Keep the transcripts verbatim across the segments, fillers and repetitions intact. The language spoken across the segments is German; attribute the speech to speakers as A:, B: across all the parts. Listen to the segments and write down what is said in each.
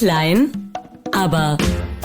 A: Klein, aber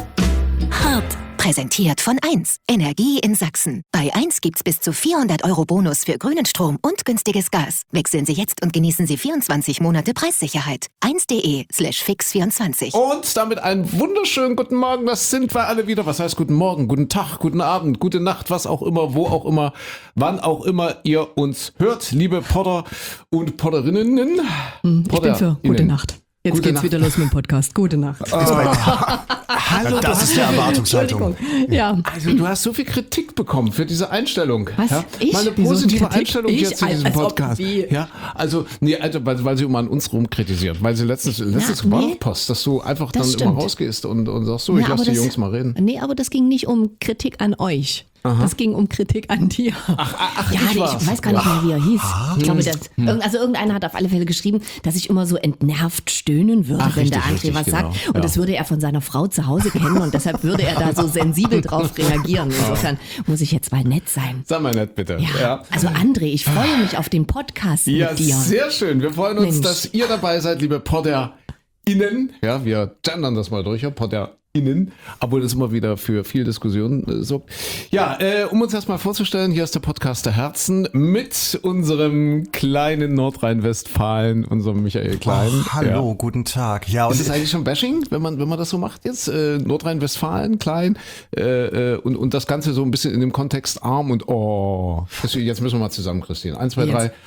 A: hart.
B: Präsentiert von eins. Energie in Sachsen. Bei eins gibt's bis zu vierhundert Euro Bonus für grünen Strom und günstiges Gas. Wechseln Sie jetzt und genießen Sie vierundzwanzig Monate Preissicherheit. eins.de slash fix vierundzwanzig.
C: Und damit einen wunderschönen guten Morgen. Das sind wir alle wieder. Was heißt guten Morgen, guten Tag, guten Abend, gute Nacht, was auch immer, wo auch immer, wann auch immer ihr uns hört, liebe Potter und Potterinnen.
D: Ich bin für gute Nacht. Jetzt
C: Gute
D: geht's
C: Nacht.
D: wieder los mit dem Podcast. Gute Nacht.
C: Oh. Hallo,
E: das ist die Erwartungshaltung.
D: Ja.
C: Also du hast so viel Kritik bekommen für diese Einstellung.
D: Was?
C: Ja?
D: Ich?
C: Mal eine
D: Wieso
C: positive
D: Kritik?
C: Einstellung
D: Ich?
C: jetzt in diesem
D: Als ob
C: Podcast.
D: wie?
C: Ja, also, nee, also weil, weil sie immer an uns rum kritisiert. Weil sie letztens, letztens
D: nee.
C: war doch Post, dass du einfach
D: Das
C: dann
D: stimmt.
C: immer rausgehst und, und sagst so, ich
D: Ja,
C: lass
D: aber
C: die
D: das-
C: Jungs mal reden.
D: Nee, aber das ging nicht um Kritik an euch. Das ging um Kritik an dir.
C: Ach, ach,
D: ja,
C: ich
D: nee,
C: war's.
D: ich weiß gar nicht mehr, wie er hieß. Ich glaube, dass,
C: Hm.
D: irgend- also irgendeiner hat auf alle Fälle geschrieben, dass ich immer so entnervt stöhnen würde,
C: Ach,
D: wenn
C: richtig,
D: der André
C: richtig,
D: was
C: genau.
D: sagt. Und
C: Ja.
D: das würde er von seiner Frau zu Hause kennen und deshalb würde er da so sensibel drauf reagieren. Insofern muss ich jetzt mal nett sein.
C: Sag mal nett, bitte.
D: Ja,
C: Ja.
D: also André, ich freue mich auf den Podcast
C: Ja,
D: mit dir.
C: sehr schön. Wir freuen uns,
D: Mensch.
C: dass ihr dabei seid, liebe PotterInnen. Ja, wir gendern das mal durch, ja, PotterInnen, obwohl das immer wieder für viel Diskussion äh, sorgt. Ja, äh, um uns erstmal vorzustellen, hier ist der Podcast der Herzen mit unserem kleinen Nordrhein-Westfalen, unserem Michael Klein.
E: Ach, hallo,
C: Ja.
E: guten Tag. Ja,
C: Ist
E: und
C: es eigentlich schon Bashing, wenn man, wenn man das so macht jetzt? Äh, Nordrhein-Westfalen, klein äh, äh, und, und das Ganze so ein bisschen in dem Kontext arm und oh. Jetzt müssen wir mal zusammen, Christine. Eins, zwei,
D: Jetzt.
C: drei.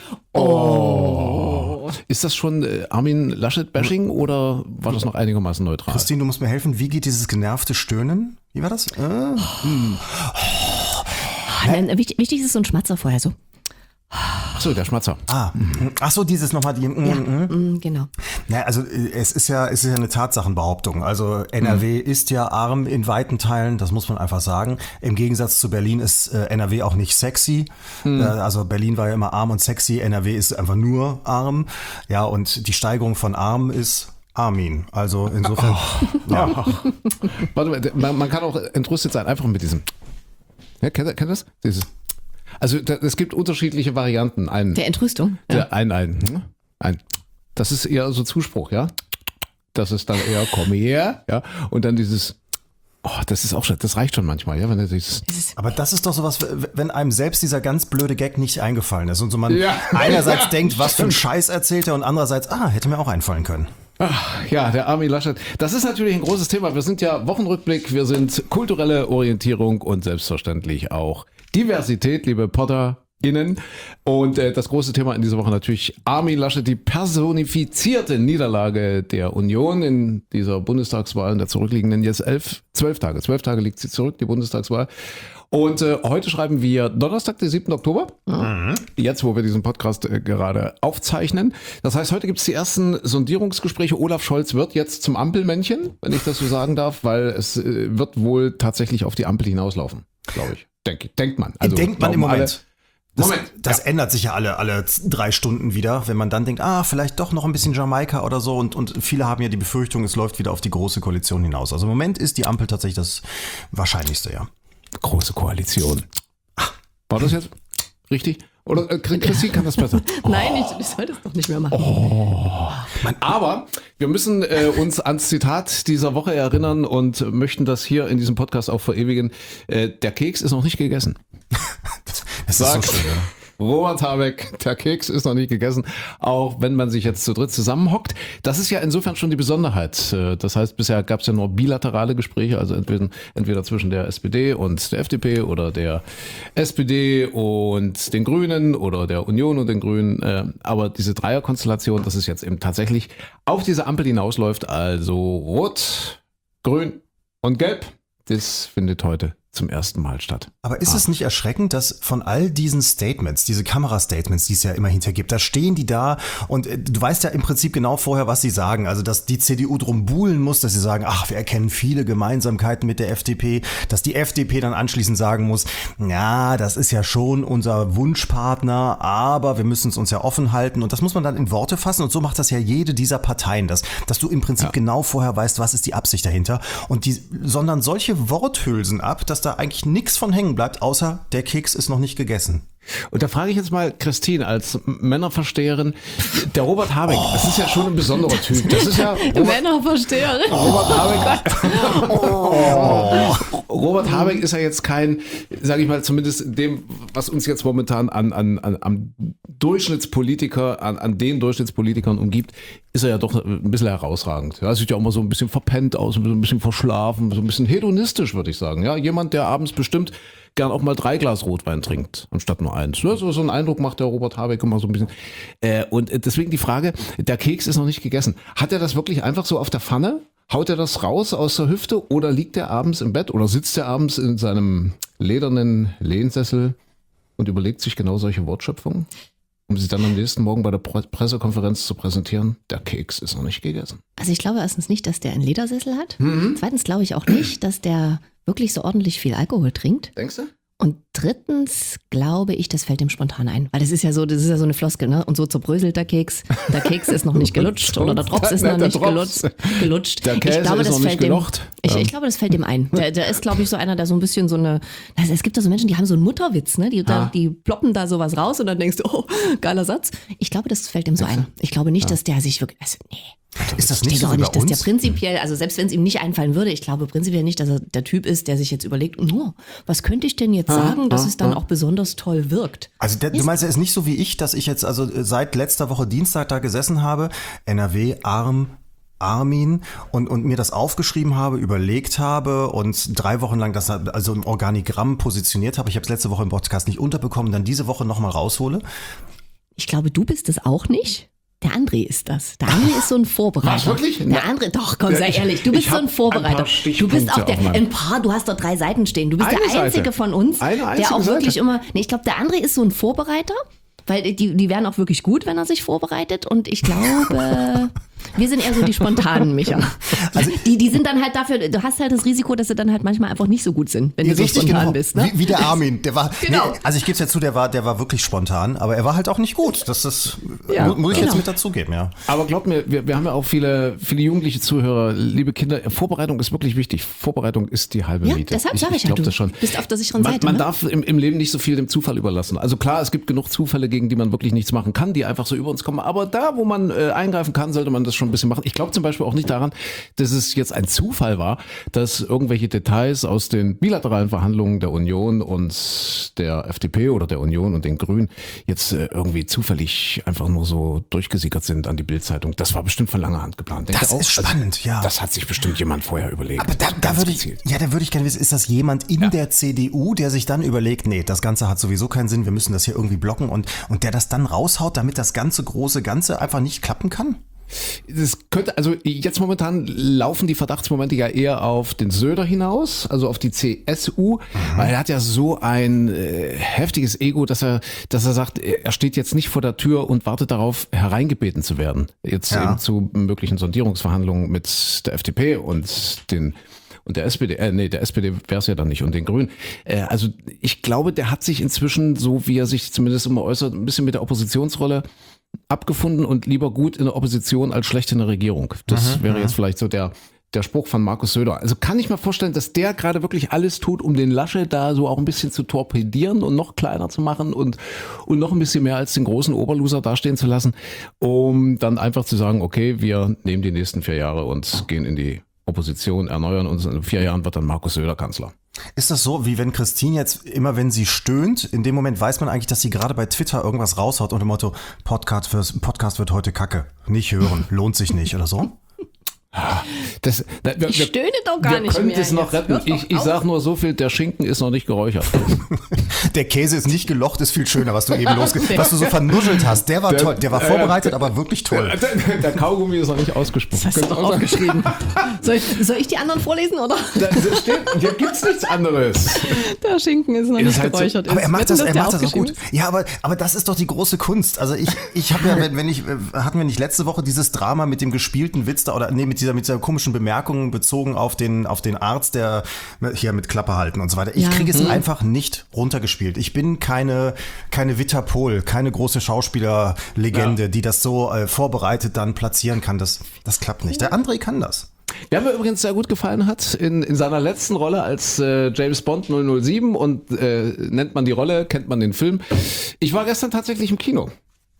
C: Oh. Ist das schon äh, Armin Laschet-Bashing oder war das noch einigermaßen neutral?
E: Christine, du musst mir helfen. Wie geht dieses genervte Stöhnen? Wie war das? Äh? Hm.
D: Ah, nein, wichtig, wichtig ist so ein Schmatzer vorher so.
C: Achso, der Schmatzer.
E: Ah, ach so, dieses nochmal die. Mm,
D: Ja,
E: mm.
D: mm, genau.
E: Na, also äh, es ist ja, es ist ja eine Tatsachenbehauptung. Also N R W
C: Mhm.
E: ist ja arm in weiten Teilen, das muss man einfach sagen. Im Gegensatz zu Berlin ist äh, N R W auch nicht sexy.
C: Mhm.
E: Äh, also Berlin war ja immer arm und sexy, N R W ist einfach nur arm. Ja, und die Steigerung von arm ist Armin. Also insofern. Ja.
C: Ach. Warte mal, man, man kann auch entrüstet sein, einfach mit diesem. Ja, kennt ihr kennt ihr das? Dieses. Also da, es gibt unterschiedliche Varianten. Ein,
D: Der Entrüstung.
C: der, ein, ein, hm? ein. Das ist eher so Zuspruch, ja. Das ist dann eher komm her, ja. Und dann dieses. Oh, das ist auch schon, das reicht schon manchmal, ja, wenn er dieses.
E: Aber das ist doch sowas, wenn einem selbst dieser ganz blöde Gag nicht eingefallen ist und so man
C: Ja.
E: einerseits denkt, was für ein Scheiß erzählt er und andererseits, ah, hätte mir auch einfallen können.
C: Ach, ja, der Armin Laschet. Das ist natürlich ein großes Thema. Wir sind ja Wochenrückblick, wir sind kulturelle Orientierung und selbstverständlich auch Diversität, liebe PotterInnen. Und äh, das große Thema in dieser Woche natürlich Armin Laschet, die personifizierte Niederlage der Union in dieser Bundestagswahl, in der zurückliegenden jetzt elf, zwölf Tage. Zwölf Tage liegt sie zurück, die Bundestagswahl. Und äh, heute schreiben wir Donnerstag, den siebten Oktober. Mhm. Jetzt, wo wir diesen Podcast äh, gerade aufzeichnen. Das heißt, heute gibt es die ersten Sondierungsgespräche. Olaf Scholz wird jetzt zum Ampelmännchen, wenn ich das so sagen darf, weil es äh, wird wohl tatsächlich auf die Ampel hinauslaufen, glaube ich. Denk, denkt man. Also,
E: Denkt man im
C: glauben alle.
E: Moment. Das,
C: Moment,
E: das
C: ja.
E: ändert sich ja alle, alle drei Stunden wieder, wenn man dann denkt, ah, vielleicht doch noch ein bisschen Jamaika oder so. Und, und viele haben ja die Befürchtung, es läuft wieder auf die große Koalition hinaus. Also im Moment ist die Ampel tatsächlich das Wahrscheinlichste, ja.
C: Große Koalition. War das jetzt richtig? Oder äh, Christine kann das besser?
D: Nein, ich, ich soll das doch nicht mehr machen.
C: Aber wir müssen äh, uns ans Zitat dieser Woche erinnern und möchten das hier in diesem Podcast auch verewigen. Äh, der Keks ist noch nicht gegessen.
E: Das ist
C: Sagt
E: so schön, ja.
C: Robert Habeck, der Keks ist noch nicht gegessen, auch wenn man sich jetzt zu dritt zusammenhockt. Das ist ja insofern schon die Besonderheit. Das heißt, bisher gab es ja nur bilaterale Gespräche, also entweder, entweder zwischen der S P D und der F D P oder der S P D und den Grünen oder der Union und den Grünen. Aber diese Dreierkonstellation, das ist jetzt eben tatsächlich auf diese Ampel hinausläuft, also Rot, Grün und Gelb, das findet heute zum ersten Mal statt.
E: Aber ist es nicht erschreckend, dass von all diesen Statements, diese Kamerastatements, die es ja immer hintergibt, da stehen die da und äh, du weißt ja im Prinzip genau vorher, was sie sagen. Also, dass die C D U drum buhlen muss, dass sie sagen, ach, wir erkennen viele Gemeinsamkeiten mit der F D P, dass die F D P dann anschließend sagen muss, ja, das ist ja schon unser Wunschpartner, aber wir müssen es uns ja offen halten und das muss man dann in Worte fassen und so macht das ja jede dieser Parteien, dass, dass du im Prinzip
C: Ja.
E: genau vorher weißt, was ist die Absicht dahinter und die sondern solche Worthülsen ab, dass da eigentlich nichts von hängen bleibt, außer der Keks ist noch nicht gegessen.
C: Und da frage ich jetzt mal Christine als Männerversteherin, der Robert Habeck, oh, das ist ja schon ein besonderer Typ. Das ist ja Robert,
D: Männerversteherin.
C: Robert Habeck. Oh. Robert Habeck ist ja jetzt kein, sage ich mal, zumindest dem, was uns jetzt momentan an, an, an am Durchschnittspolitiker, an, an den Durchschnittspolitikern umgibt, ist er ja doch ein bisschen herausragend. Ja, sieht ja auch immer so ein bisschen verpennt aus, ein bisschen verschlafen, so ein bisschen hedonistisch, würde ich sagen. Ja, jemand, der abends bestimmt gern auch mal drei Glas Rotwein trinkt, anstatt nur eins. So, so einen Eindruck macht der Robert Habeck immer so ein bisschen. Äh, und deswegen die Frage, der Keks ist noch nicht gegessen. Hat er das wirklich einfach so auf der Pfanne? Haut er das raus aus der Hüfte oder liegt er abends im Bett oder sitzt er abends in seinem ledernen Lehnsessel und überlegt sich genau solche Wortschöpfungen, um sie dann am nächsten Morgen bei der Pressekonferenz zu präsentieren? Der Keks ist noch nicht gegessen.
D: Also ich glaube erstens nicht, dass der einen Ledersessel hat.
C: Mhm.
D: Zweitens glaube ich auch nicht, dass der wirklich so ordentlich viel Alkohol trinkt.
C: Denkst du?
D: Und drittens glaube ich, das fällt ihm spontan ein. Weil das ist ja so, das ist ja so eine Floskel, ne? Und so zerbröselt der Keks. Der Keks ist noch nicht gelutscht oder der Drops ist noch nicht gelutscht. gelutscht.
C: Der Käse
D: ich glaube,
C: ist
D: das
C: noch nicht
D: fällt dem,
C: gelocht.
D: ich, ich glaube, das fällt ihm ein. Der, der ist, glaube ich, so einer, der so ein bisschen so eine, also es gibt da so Menschen, die haben so einen Mutterwitz, ne? Die, da, die ploppen da sowas raus und dann denkst du, oh, geiler Satz. Ich glaube, das fällt ihm so ein. Ich glaube nicht, dass der sich wirklich, also nee.
E: Ist das
D: Ich
E: nicht
D: denke
E: so
D: auch
E: wie
D: nicht,
E: bei
D: dass der
E: uns?
D: prinzipiell, also selbst wenn es ihm nicht einfallen würde, ich glaube prinzipiell nicht, dass er der Typ ist, der sich jetzt überlegt, oh, was könnte ich denn jetzt sagen, dass es dann auch besonders toll wirkt.
E: Also der, du meinst, er ist nicht so wie ich, dass ich jetzt also seit letzter Woche Dienstag da gesessen habe, N R W, arm, Armin und, und mir das aufgeschrieben habe, überlegt habe und drei Wochen lang das also im Organigramm positioniert habe. Ich habe es letzte Woche im Podcast nicht unterbekommen, dann diese Woche nochmal raushole.
D: Ich glaube, du bist es auch nicht. Der André ist das. Der André ist so ein Vorbereiter.
C: Was, wirklich?
D: Der André, doch, komm, sei ehrlich, du bist
C: ich
D: so ein
C: hab
D: Vorbereiter.
C: ein paar
D: Du bist auch
C: Stichpunkte
D: der,
C: auf meinem-
D: ein paar, du hast doch drei Seiten stehen. Du bist
C: Eine
D: der Einzige
C: Seite.
D: von uns,
C: Eine einzige
D: der auch wirklich
C: Seite.
D: immer, nee, ich glaube, der André ist so ein Vorbereiter, weil die, die wären auch wirklich gut, wenn er sich vorbereitet und ich glaube, wir sind eher so die spontanen, Micha.
E: Also
D: die, die sind dann halt dafür, du hast halt das Risiko, dass sie dann halt manchmal einfach nicht so gut sind, wenn du so
E: Richtig,
D: spontan
E: genau.
D: bist. Ne?
E: Wie, wie der Armin, der war,
D: Genau.
E: nee, also ich gebe es ja zu, der war, der war wirklich spontan, aber er war halt auch nicht gut. Das ist,
D: Ja,
E: mu- muss ich
D: genau.
E: jetzt mit dazugeben, ja.
C: Aber glaubt mir, wir, wir haben ja auch viele, viele jugendliche Zuhörer, liebe Kinder. Vorbereitung ist wirklich wichtig. Vorbereitung ist die halbe
D: Ja,
C: Miete.
D: deshalb sage ich,
C: ich
D: ja,
C: glaube
D: du
C: das schon.
D: bist auf der sicheren
C: Man,
D: Seite.
C: man
D: ne?
C: darf im, im Leben nicht so viel dem Zufall überlassen. Also klar, es gibt genug Zufälle, gegen die man wirklich nichts machen kann, die einfach so über uns kommen. Aber da, wo man äh, eingreifen kann, sollte man das schon ein bisschen machen. Ich glaube zum Beispiel auch nicht daran, dass es jetzt ein Zufall war, dass irgendwelche Details aus den bilateralen Verhandlungen der Union und der F D P oder der Union und den Grünen jetzt äh, irgendwie zufällig einfach nur so durchgesickert sind an die Bild-Zeitung. Das war bestimmt von langer Hand geplant. Denkt
E: Das
C: ihr auch?
E: ist spannend, ja.
C: Das hat sich bestimmt jemand vorher überlegt.
E: Aber da, da
C: Ganz
E: würde ich,
C: gezielt.
E: ja, da würde ich gerne wissen, ist das jemand in der C D U, der sich dann überlegt, nee, das Ganze hat sowieso keinen Sinn, wir müssen das hier irgendwie blocken und, und der das dann raushaut, damit das ganze große Ganze einfach nicht klappen kann?
C: Das könnte, also jetzt momentan laufen die Verdachtsmomente ja eher auf den Söder hinaus, also auf die C S U, mhm. weil er hat ja so ein äh, heftiges Ego, dass er, dass er sagt, er steht jetzt nicht vor der Tür und wartet darauf, hereingebeten zu werden. Jetzt
E: Ja.
C: eben zu möglichen Sondierungsverhandlungen mit der F D P und den und der S P D, äh, nee, der S P D wäre es ja dann nicht und den Grünen. Äh, also ich glaube, der hat sich inzwischen, so wie er sich zumindest immer äußert, ein bisschen mit der Oppositionsrolle abgefunden und lieber gut in der Opposition als schlecht in der Regierung. Das
E: Mhm,
C: wäre jetzt vielleicht so der, der Spruch von Markus Söder. Also kann ich mir vorstellen, dass der gerade wirklich alles tut, um den Laschet da so auch ein bisschen zu torpedieren und noch kleiner zu machen und, und noch ein bisschen mehr als den großen Oberloser dastehen zu lassen, um dann einfach zu sagen, okay, wir nehmen die nächsten vier Jahre und gehen in die Opposition, erneuern uns. In vier Jahren wird dann Markus Söder Kanzler.
E: Ist das so, wie wenn Christine jetzt immer, wenn sie stöhnt, in dem Moment weiß man eigentlich, dass sie gerade bei Twitter irgendwas raushaut unter dem Motto, Podcast, fürs, Podcast wird heute Kacke. Nicht hören, lohnt sich nicht oder so?
C: Das, na, wir,
D: Ich stöhne doch gar
C: wir
D: nicht
C: können
D: mehr
C: es noch
D: jetzt.
C: retten.
D: Hör's doch
C: Ich, ich
D: auf.
C: sag nur so viel, der Schinken ist noch nicht geräuchert.
E: Der Käse ist nicht gelocht, ist viel schöner, was du eben losge... was du so vernuschelt hast. Der war
C: Der-
E: toll, der war
C: äh,
E: vorbereitet, aber wirklich toll.
C: Der, der Kaugummi ist noch nicht ausgesprochen.
D: Das hast du doch aufgeschrieben. Soll ich, soll ich die anderen vorlesen, oder?
C: Da, da steht, hier gibt's nichts anderes.
D: Der Schinken ist noch
C: Ihr
D: nicht
C: seid so-
D: geräuchert.
E: Aber er macht
D: Wetten,
E: das,
D: dass
E: er
D: der
E: macht das auch
D: aufgeschrieben
E: gut. Ja, aber, aber das ist doch die große Kunst. Also ich, ich habe ja, wenn, wenn ich, äh, hatten wir nicht letzte Woche dieses Drama mit dem gespielten Witz da, oder nee, mit dieser, mit dieser komischen Bemerkung bezogen auf den, auf den Arzt, der hier mit Klappe halten und so weiter. Ich
D: Ja.
E: kriege es
D: Mhm.
E: einfach nicht runtergespielt. Ich bin keine, keine Witter Pohl, keine große Schauspielerlegende,
C: Ja.
E: die das so äh, vorbereitet dann platzieren kann. Das, das klappt nicht. Der André kann das.
C: Wer mir übrigens sehr gut gefallen hat, in, in seiner letzten Rolle als äh, James Bond null null sieben und äh, nennt man die Rolle, kennt man den Film. Ich war gestern tatsächlich im Kino.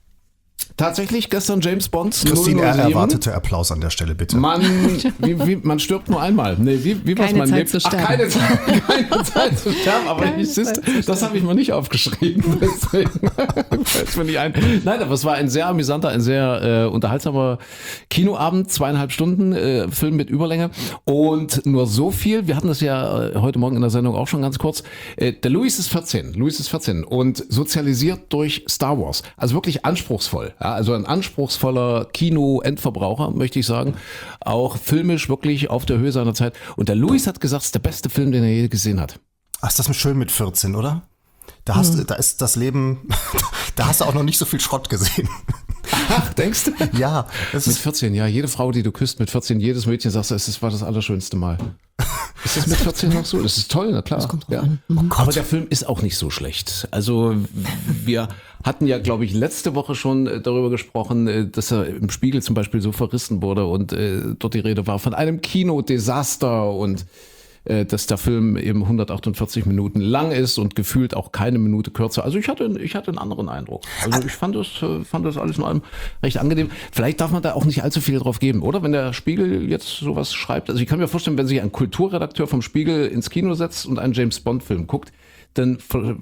C: Tatsächlich gestern James Bond
E: Christine,
C: null null sieben.
E: er erwartete Applaus an der Stelle, bitte.
C: Man, wie, wie, man stirbt nur einmal. Nee, wie, wie was
D: Keine
C: man
D: Zeit
C: lebt.
D: zu sterben.
C: Ach, keine, Zeit, keine Zeit zu sterben. Aber
D: Keine
C: ich, siehst,
D: Zeit zu
C: das habe ich mir nicht aufgeschrieben. Deswegen fällt's mir nicht ein. Nein, aber es war ein sehr amüsanter, ein sehr äh, unterhaltsamer Kinoabend. Zweieinhalb Stunden, äh, Film mit Überlänge. Und nur so viel, wir hatten das ja äh, heute Morgen in der Sendung auch schon ganz kurz. Äh, der Louis ist vierzehn. Louis ist vierzehn und sozialisiert durch Star Wars. Also wirklich anspruchsvoll. Ja, also ein anspruchsvoller Kino-Endverbraucher, möchte ich sagen. Auch filmisch wirklich auf der Höhe seiner Zeit. Und der Louis hat gesagt, es ist der beste Film, den er je gesehen hat.
E: Ach, ist das schön mit vierzehn, oder? Da, hast, mhm. da ist das Leben, da hast du auch noch nicht so viel Schrott gesehen.
C: Ach, denkst du?
E: Ja. Das
C: mit
E: ist
C: vierzehn, ja. Jede Frau, die du küsst, mit vierzehn, jedes Mädchen, sagst du, es war das allerschönste Mal. Ist das mit vierzehn noch so? Das ist toll, na klar. Das kommt drauf
E: ja.
C: an.
E: Oh
C: Aber der Film ist auch nicht so schlecht. Also wir hatten ja, glaube ich, letzte Woche schon darüber gesprochen, dass er im Spiegel zum Beispiel so verrissen wurde und äh, dort die Rede war von einem Kinodesaster und äh, dass der Film eben hundertachtundvierzig Minuten lang ist und gefühlt auch keine Minute kürzer. Also ich hatte, ich hatte einen anderen Eindruck. Also ich fand das, fand das alles in allem recht angenehm. Vielleicht darf man da auch nicht allzu viel drauf geben, oder? Wenn der Spiegel jetzt sowas schreibt. Also ich kann mir vorstellen, wenn sich ein Kulturredakteur vom Spiegel ins Kino setzt und einen James-Bond-Film guckt, dann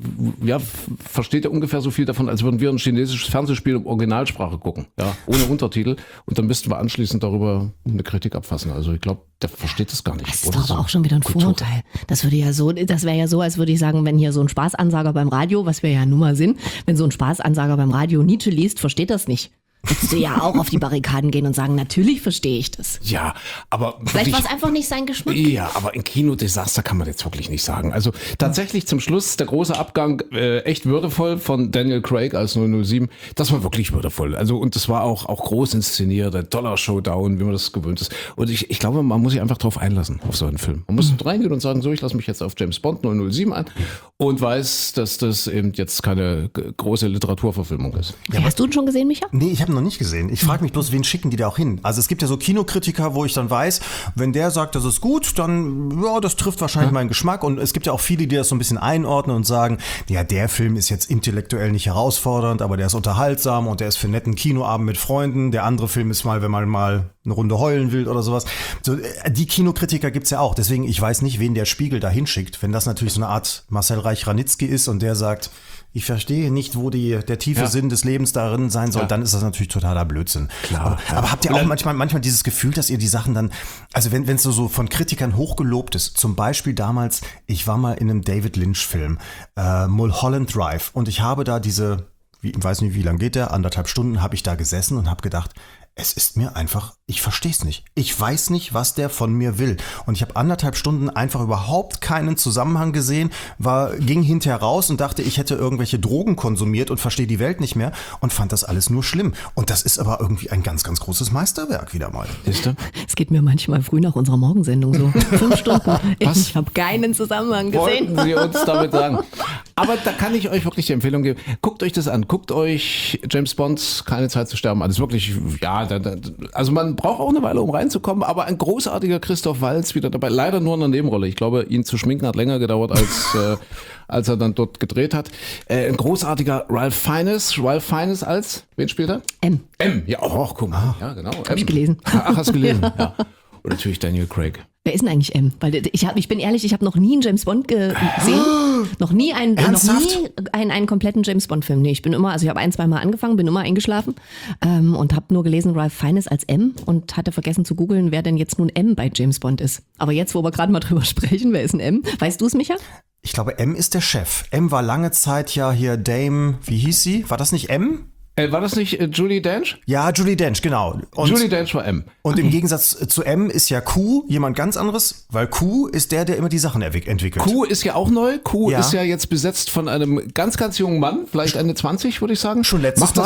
C: ja, versteht er ungefähr so viel davon, als würden wir ein chinesisches Fernsehspiel in Originalsprache gucken, ja, ohne Untertitel. Und dann müssten wir anschließend darüber eine Kritik abfassen. Also ich glaube, der versteht das gar nicht.
D: Das ist doch aber auch schon wieder ein
C: Kultur.
D: Vorurteil. Das würde ja so, das wäre ja so, als würde ich sagen, wenn hier so ein Spaßansager beim Radio, was wir ja nun mal sind, wenn so ein Spaßansager beim Radio Nietzsche liest, versteht das nicht. Würdest du ja auch auf die Barrikaden gehen und sagen, natürlich verstehe ich das.
C: Ja, aber
D: vielleicht war es
C: wirklich-
D: einfach nicht sein Geschmack.
C: Ja, aber ein Kinodesaster kann man jetzt wirklich nicht sagen. Also tatsächlich zum Schluss der große Abgang, äh, echt würdevoll von Daniel Craig als null null sieben. Das war wirklich würdevoll. Also und das war auch auch groß inszeniert, der Dollar-Showdown, wie man das gewöhnt ist. Und ich, ich glaube, man muss sich einfach drauf einlassen auf so einen Film. Man muss reingehen und sagen, so, ich lasse mich jetzt auf James Bond null null sieben ein und weiß, dass das eben jetzt keine g- große Literaturverfilmung ist.
D: Ja, hast du ihn schon gesehen, Micha?
E: Nee, ich habe noch nicht gesehen. Ich frage mich bloß, wen schicken die da auch hin? Also es gibt ja so Kinokritiker, wo ich dann weiß, wenn der sagt, das ist gut, dann, ja, das trifft wahrscheinlich meinen Geschmack. Und es gibt ja auch viele, die das so ein bisschen einordnen und sagen, ja, der Film ist jetzt intellektuell nicht herausfordernd, aber der ist unterhaltsam und der ist für einen netten Kinoabend mit Freunden. Der andere Film ist mal, wenn man mal eine Runde heulen will oder sowas. So, die Kinokritiker gibt's ja auch. Deswegen, ich weiß nicht, wen der Spiegel da hinschickt. Wenn das natürlich so eine Art Marcel Reich-Ranitzky ist und der sagt, ich verstehe nicht, wo die, der tiefe
C: Ja.
E: Sinn des Lebens darin sein soll,
C: Ja.
E: dann ist das natürlich totaler Blödsinn.
C: Klar,
E: Aber,
C: ja.
E: aber habt ihr
C: Und
E: auch
C: dann-
E: manchmal, manchmal dieses Gefühl, dass ihr die Sachen dann, also wenn es so, so von Kritikern hochgelobt ist, zum Beispiel damals, ich war mal in einem David Lynch-Film, äh, Mulholland Drive, und ich habe da diese, wie, ich weiß nicht, wie lang geht der, anderthalb Stunden habe ich da gesessen und habe gedacht, es ist mir einfach, ich verstehe es nicht. Ich weiß nicht, was der von mir will. Und ich habe anderthalb Stunden einfach überhaupt keinen Zusammenhang gesehen, war, ging hinterher raus und dachte, ich hätte irgendwelche Drogen konsumiert und verstehe die Welt nicht mehr und fand das alles nur schlimm. Und das ist aber irgendwie ein ganz, ganz großes Meisterwerk wieder mal.
C: Siehst du?
D: Es geht mir manchmal früh nach unserer Morgensendung so. Fünf Stunden. Ich habe keinen Zusammenhang gesehen.
C: Wollten Sie uns damit sagen. Aber da kann ich euch wirklich die Empfehlung geben. Guckt euch das an. Guckt euch James Bond, keine Zeit zu sterben an. Das ist wirklich, ja, da, da, also man braucht auch eine Weile, um reinzukommen, aber ein großartiger Christoph Waltz wieder dabei. Leider nur in einer Nebenrolle. Ich glaube, ihn zu schminken hat länger gedauert, als, äh, als er dann dort gedreht hat. Äh, ein großartiger Ralph Fiennes. Ralph Fiennes als, wen spielt er?
D: M.
C: M. Ja, oh, guck mal. Ja, genau.
D: Hab ich gelesen.
C: Ach, hast du gelesen? Ja. Und natürlich Daniel Craig.
D: Wer ist denn eigentlich M? Weil ich, hab, ich bin ehrlich, ich habe noch nie einen James Bond ge- gesehen. noch nie einen, noch
E: Ernsthaft?
D: nie einen, einen kompletten James Bond Film. Nee, ich bin immer, also ich habe ein, zwei Mal angefangen, bin immer eingeschlafen ähm, und habe nur gelesen Ralph Fiennes als M und hatte vergessen zu googeln, wer denn jetzt nun M bei James Bond ist. Aber jetzt, wo wir gerade mal drüber sprechen, wer ist ein M? Weißt du es, Micha?
E: Ich glaube, M ist der Chef. M war lange Zeit ja hier Dame, wie hieß sie? War das nicht M?
C: Äh, war das nicht äh, Judi Dench?
E: Ja, Judi Dench, genau. Und,
C: Judi Dench war M.
E: und im Gegensatz zu M ist ja Q jemand ganz anderes, weil Q ist der, der immer die Sachen erwick- entwickelt.
C: Q ist ja auch neu. Q
E: Ja.
C: ist ja jetzt besetzt von einem ganz, ganz jungen Mann, vielleicht Ende zwanzig, würde ich sagen.
E: Schon letztes
C: Macht das,
E: Mal?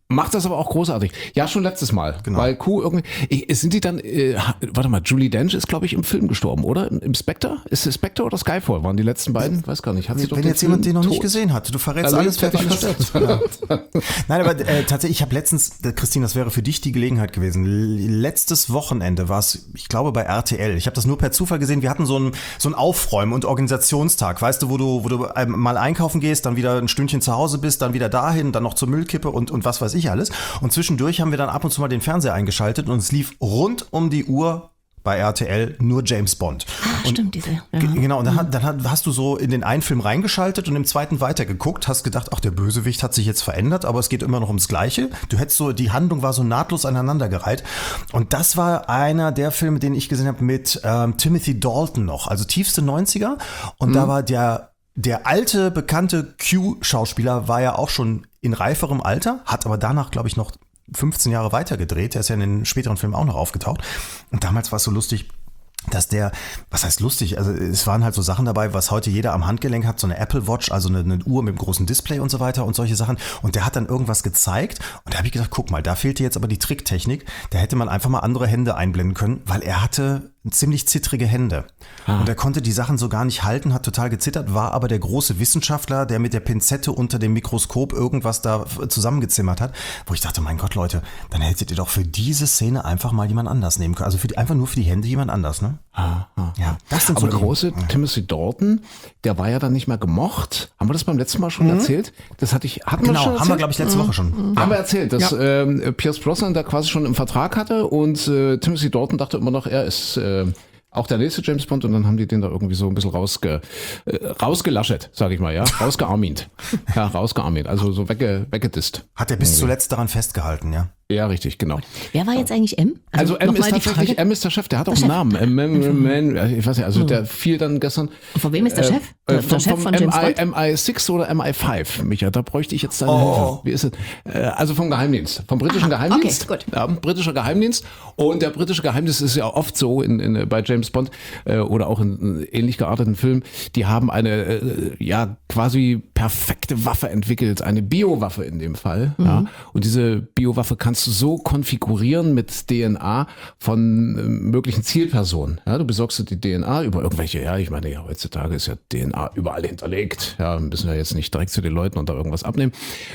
C: Macht das aber auch großartig. Ja, schon letztes Mal.
E: Genau.
C: Weil Q irgendwie. Ich, sind die dann. Äh, warte mal, Judi Dench ist, glaube ich, im Film gestorben, oder? Im Spectre? Ist es Spectre oder Skyfall? Waren die letzten beiden? Weiß gar nicht. Hat sie doch
E: Wenn
C: den
E: jetzt jemand
C: Film
E: den noch nicht
C: tot?
E: gesehen hat, du verrätst
C: Also
E: alles, wer
C: jetzt hätte
E: alles
C: ich
E: stirbt. Ja. Nein, aber äh, tatsächlich, ich habe letztens, äh, Christine, das wäre für dich die Gelegenheit gewesen. L- letztes Wochenende war es, ich glaube, bei R T L. Ich habe das nur per Zufall gesehen. Wir hatten so einen so einen Aufräumen- und Organisationstag, weißt du, wo du, wo du ähm, mal einkaufen gehst, dann wieder ein Stündchen zu Hause bist, dann wieder dahin, dann noch zur Müllkippe und, und was weiß ich alles. Und zwischendurch haben wir dann ab und zu mal den Fernseher eingeschaltet und es lief rund um die Uhr bei R T L nur James Bond.
D: Ah,
E: und
D: stimmt, diese. Ja.
E: G- Genau, und dann, hat- dann hat- hast du so in den einen Film reingeschaltet und im zweiten weitergeguckt, hast gedacht, ach, der Bösewicht hat sich jetzt verändert, aber es geht immer noch ums Gleiche. Du hättest so, die Handlung war so nahtlos aneinandergereiht. Und das war einer der Filme, den ich gesehen habe mit ähm, Timothy Dalton noch, also tiefste neunziger. Und da war der, der alte, bekannte Q-Schauspieler, war ja auch schon in reiferem Alter, hat aber danach, glaube ich, noch fünfzehn Jahre weiter gedreht. Der ist ja in den späteren Filmen auch noch aufgetaucht. Und damals war es so lustig, dass der, was heißt lustig, also es waren halt so Sachen dabei, was heute jeder am Handgelenk hat, so eine Apple Watch, also eine, eine Uhr mit einem großen Display und so weiter und solche Sachen. Und der hat dann irgendwas gezeigt und da habe ich gedacht, guck mal, da fehlte jetzt aber die Tricktechnik. Da hätte man einfach mal andere Hände einblenden können, weil er hatte ziemlich zittrige Hände. Ah. Und er konnte die Sachen so gar nicht halten, hat total gezittert, war aber der große Wissenschaftler, der mit der Pinzette unter dem Mikroskop irgendwas da zusammengezimmert hat, wo ich dachte, mein Gott, Leute, dann hättet ihr doch für diese Szene einfach mal jemand anders nehmen können. Also für die, einfach nur für die Hände jemand anders, ne?
C: Ah, ah.
E: Ja, das sind so
C: aber der
E: die-
C: große Timothy Dalton, der war ja dann nicht mehr gemocht. Haben wir das beim letzten Mal schon erzählt? Das hatte ich, hatten wir
E: Genau,
C: schon
E: haben wir,
C: erzählt?
E: glaube ich, letzte Woche schon.
C: Haben wir erzählt, dass ähm, Pierce Brosnan da quasi schon im Vertrag hatte und äh, Timothy Dalton dachte immer noch, er ist äh, auch der nächste James Bond und dann haben die den da irgendwie so ein bisschen rausge, äh, rausgelaschet, sage ich mal, ja, rausgearmint. ja, rausgearmint, also so wegge, weggedisst.
E: Hat er bis zuletzt daran festgehalten, ja?
C: Ja, richtig, genau.
D: Wer war jetzt eigentlich M?
C: Also M
D: noch
C: ist
D: mal die
C: tatsächlich,
D: Frage.
C: M ist der Chef, der hat auch einen Namen. M, M, M, M, ich weiß nicht, also der fiel dann gestern.
D: Von wem ist der Chef? Der,
C: Äh,
D: der
C: vom,
D: Chef
C: vom
D: von James Bond?
C: M I sechs oder M I fünf, Micha, da bräuchte ich jetzt deine
E: Oh.
C: Hilfe. Wie ist es? Äh, Also vom Geheimdienst, vom britischen Geheimdienst.
D: okay, gut.
C: Ja, britischer Geheimdienst. Und der britische Geheimdienst ist ja oft so in, in, bei James Bond äh, oder auch in äh, ähnlich gearteten Filmen, die haben eine äh, ja quasi perfekte Waffe entwickelt, eine Biowaffe in dem Fall.
D: Mhm.
C: Ja. Und diese Biowaffe kannst du so konfigurieren mit D N A von äh, möglichen Zielpersonen. Ja, du besorgst dir die D N A über irgendwelche, ja, ich meine, ja, heutzutage ist ja D N A überall hinterlegt. Ja, müssen wir jetzt nicht direkt zu den Leuten und da irgendwas abnehmen.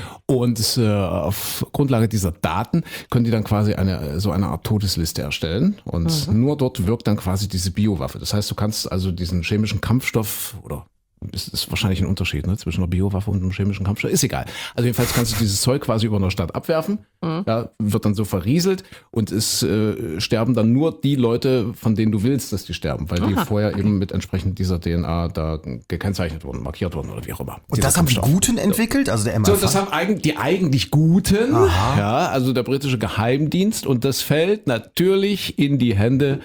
C: Und äh, auf Grundlage dieser Daten können die dann quasi eine so eine Art Todesliste erstellen. Und
D: Mhm.
C: nur dort wirkt dann quasi diese Biowaffe. Das heißt, du kannst also diesen chemischen Kampfstoff oder ist, ist wahrscheinlich ein Unterschied, ne, zwischen einer Biowaffe und einem chemischen Kampfstoff. Ist egal. Also jedenfalls kannst du dieses Zeug quasi über einer Stadt abwerfen.
D: Mhm.
C: Ja, wird dann so verrieselt und es äh, sterben dann nur die Leute, von denen du willst, dass die sterben, weil die
D: Aha,
C: vorher eben mit entsprechend dieser D N A da gekennzeichnet wurden, markiert wurden oder wie auch immer.
E: Und
C: Dieser
E: das haben die
C: Kampfstoff.
E: Guten entwickelt, also der M I
C: So,
E: fünf?
C: das haben eigentlich die eigentlich Guten, ja, also der britische Geheimdienst und das fällt natürlich in die Hände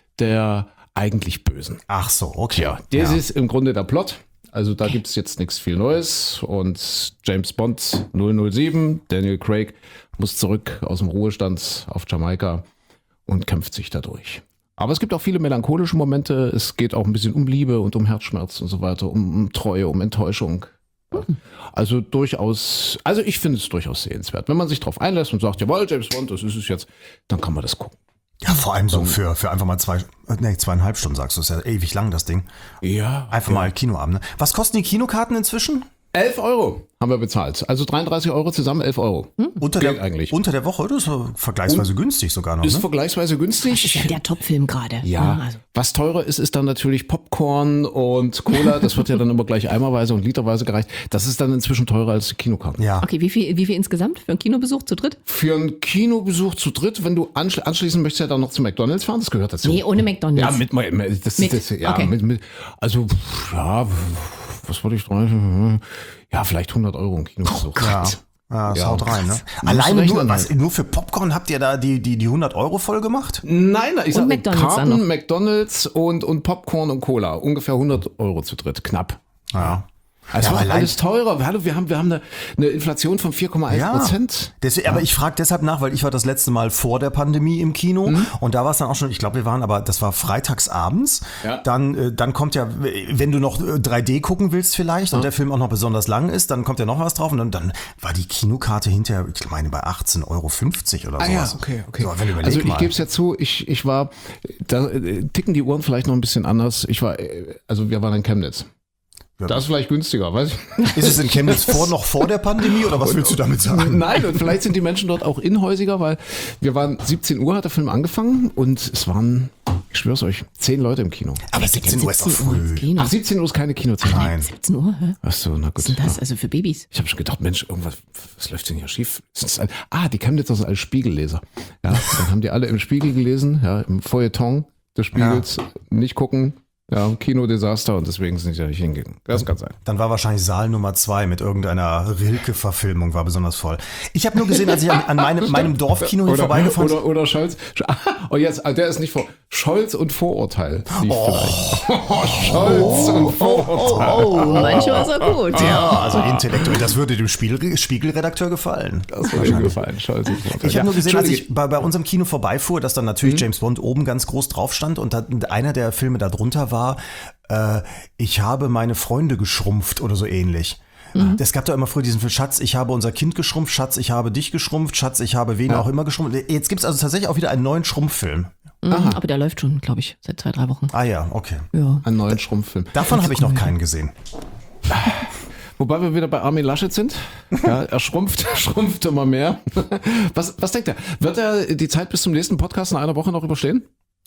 C: der eigentlich Bösen.
E: Ach so, okay.
C: Ja, das ist im Grunde der Plot. Also da gibt es jetzt nichts viel Neues und James Bond null null sieben, Daniel Craig, muss zurück aus dem Ruhestand auf Jamaika und kämpft sich dadurch. Aber es gibt auch viele melancholische Momente. Es geht auch ein bisschen um Liebe und um Herzschmerz und so weiter, um, um Treue, um Enttäuschung. Ja. Also durchaus, also ich finde es durchaus sehenswert. Wenn man sich drauf einlässt und sagt, jawohl, James Bond, das ist es jetzt, dann kann man das gucken.
E: Ja, vor allem so für, für einfach mal zwei, äh, nee, zweieinhalb Stunden sagst du, ist ja ewig lang das Ding.
C: Ja.
E: Einfach mal Kinoabend. Ne? Was kosten die Kinokarten inzwischen?
C: elf Euro haben wir bezahlt. Also dreiunddreißig Euro zusammen, elf Euro.
E: Unter
C: Geht
E: der,
C: eigentlich.
E: unter der Woche? Das ist ja vergleichsweise günstig sogar noch.
C: Ist
E: Ne?
C: vergleichsweise günstig.
D: Das ist ja der Top-Film gerade.
C: Ja,
D: also.
C: was teurer ist, ist dann natürlich Popcorn und Cola. Das wird ja dann immer gleich eimerweise und literweise gereicht. Das ist dann inzwischen teurer als die Kinokarten.
E: Ja.
D: Okay, wie viel, wie viel insgesamt für einen Kinobesuch zu dritt?
C: Für einen Kinobesuch zu dritt, wenn du anschli- anschließend möchtest, ja dann noch zu McDonald's fahren, das gehört dazu.
D: Nee, ohne McDonald's.
C: Ja, mit, mit das,
D: Mit,
C: das, ja,
D: okay.
C: mit, mit, also, ja, was wollte ich dran? Ja, vielleicht hundert Euro im Kinobesuch.
E: Ja. Ja, das
C: Ja.
E: haut rein, ne?
C: Musst du
E: Alleine nur,
C: rechnen,
E: was,
C: halt.
E: nur für Popcorn habt ihr da die, die, die hundert Euro voll gemacht?
C: Nein, ich sage
D: McDonald's dann
C: Karten,
D: noch.
C: McDonald's und, und Popcorn und Cola. Ungefähr hundert Euro zu dritt, knapp.
E: Ja.
C: Es
E: Ja,
C: wird
E: allein-
C: alles teurer. Hallo, wir haben, wir haben eine, eine Inflation von vier Komma eins Prozent.
E: Deswegen, aber ich frage deshalb nach, weil ich war das letzte Mal vor der Pandemie im Kino
C: Mhm.
E: und da war es dann auch schon, ich glaube, wir waren aber, das war freitags abends.
C: Ja.
E: Dann, äh, dann kommt ja, wenn du noch äh, drei D gucken willst vielleicht und der Film auch noch besonders lang ist, dann kommt ja noch was drauf und dann, dann war die Kinokarte hinterher, ich meine, bei achtzehn Euro fünfzig oder
C: Ah ja,
E: sowas.
C: okay, okay.
E: So, wenn du überleg
C: also ich
E: mal.
C: gebe es ja zu, ich, ich war, da äh, ticken die Uhren vielleicht noch ein bisschen anders. Ich war, äh, also wir waren in Chemnitz.
E: Ja.
C: Das ist vielleicht günstiger, weiß ich.
E: Ist es in Chemnitz vor, noch vor der Pandemie oder was willst du damit sagen?
C: Nein, und vielleicht sind die Menschen dort auch inhäusiger, weil wir waren, siebzehn Uhr hat der Film angefangen und es waren, ich schwör's euch, zehn Leute im Kino.
E: Aber siebzehn Uhr ist doch
D: siebzehn Uhr ins
E: früh.
D: Kino.
C: Ach, siebzehn Uhr ist keine Kinozeit.
E: Nein.
D: siebzehn Uhr, hä?
C: Ach so, na
D: Was
C: gut.
D: ist denn das? Also für Babys.
C: Ich habe schon gedacht, Mensch, irgendwas, was läuft denn hier schief? Ist das ein, ah, die Chemnitzer sind alle Spiegelleser. Ja, dann haben die alle im Spiegel gelesen, ja, im Feuilleton des Spiegels, nicht gucken. Ja, Kinodesaster und deswegen sind sie da nicht hingegangen. Das kann sein.
E: Dann war wahrscheinlich Saal Nummer zwei mit irgendeiner Rilke-Verfilmung, war besonders voll. Ich habe nur gesehen, als ich an, an meinem, meinem Dorfkino hier
C: Oder,
E: vorbeigefahren
C: oder, oder Scholz. Oh, jetzt, ah, der ist nicht vor. Scholz und Vorurteil. Lief vielleicht. Scholz und Vorurteil.
D: Oh, manchmal ist er gut.
E: Ja, also intellektuell, das würde dem Spiegel, Spiegelredakteur gefallen.
C: Das würde mir gefallen. Scholz und Vorurteil.
E: Ich habe nur gesehen, als
C: Entschuldige.
E: ich bei, bei unserem Kino vorbeifuhr, dass dann natürlich James Bond oben ganz groß drauf stand und da, einer der Filme da drunter war, äh, ich habe meine Freunde geschrumpft oder so ähnlich. Es gab da immer früher diesen Film, Schatz, ich habe unser Kind geschrumpft, Schatz, ich habe dich geschrumpft, Schatz, ich habe wen auch immer geschrumpft. Jetzt gibt es also tatsächlich auch wieder einen neuen Schrumpffilm.
D: Mhm, aber der läuft schon, glaube ich, seit zwei, drei Wochen.
E: Ah ja, okay.
D: Ja.
C: Einen neuen Schrumpffilm.
E: Davon habe ich noch keinen gesehen.
C: Wobei wir wieder bei Armin Laschet sind. Ja, er schrumpft, schrumpft immer mehr. Was, was denkt er? Wird er die Zeit bis zum nächsten Podcast in einer Woche noch überstehen?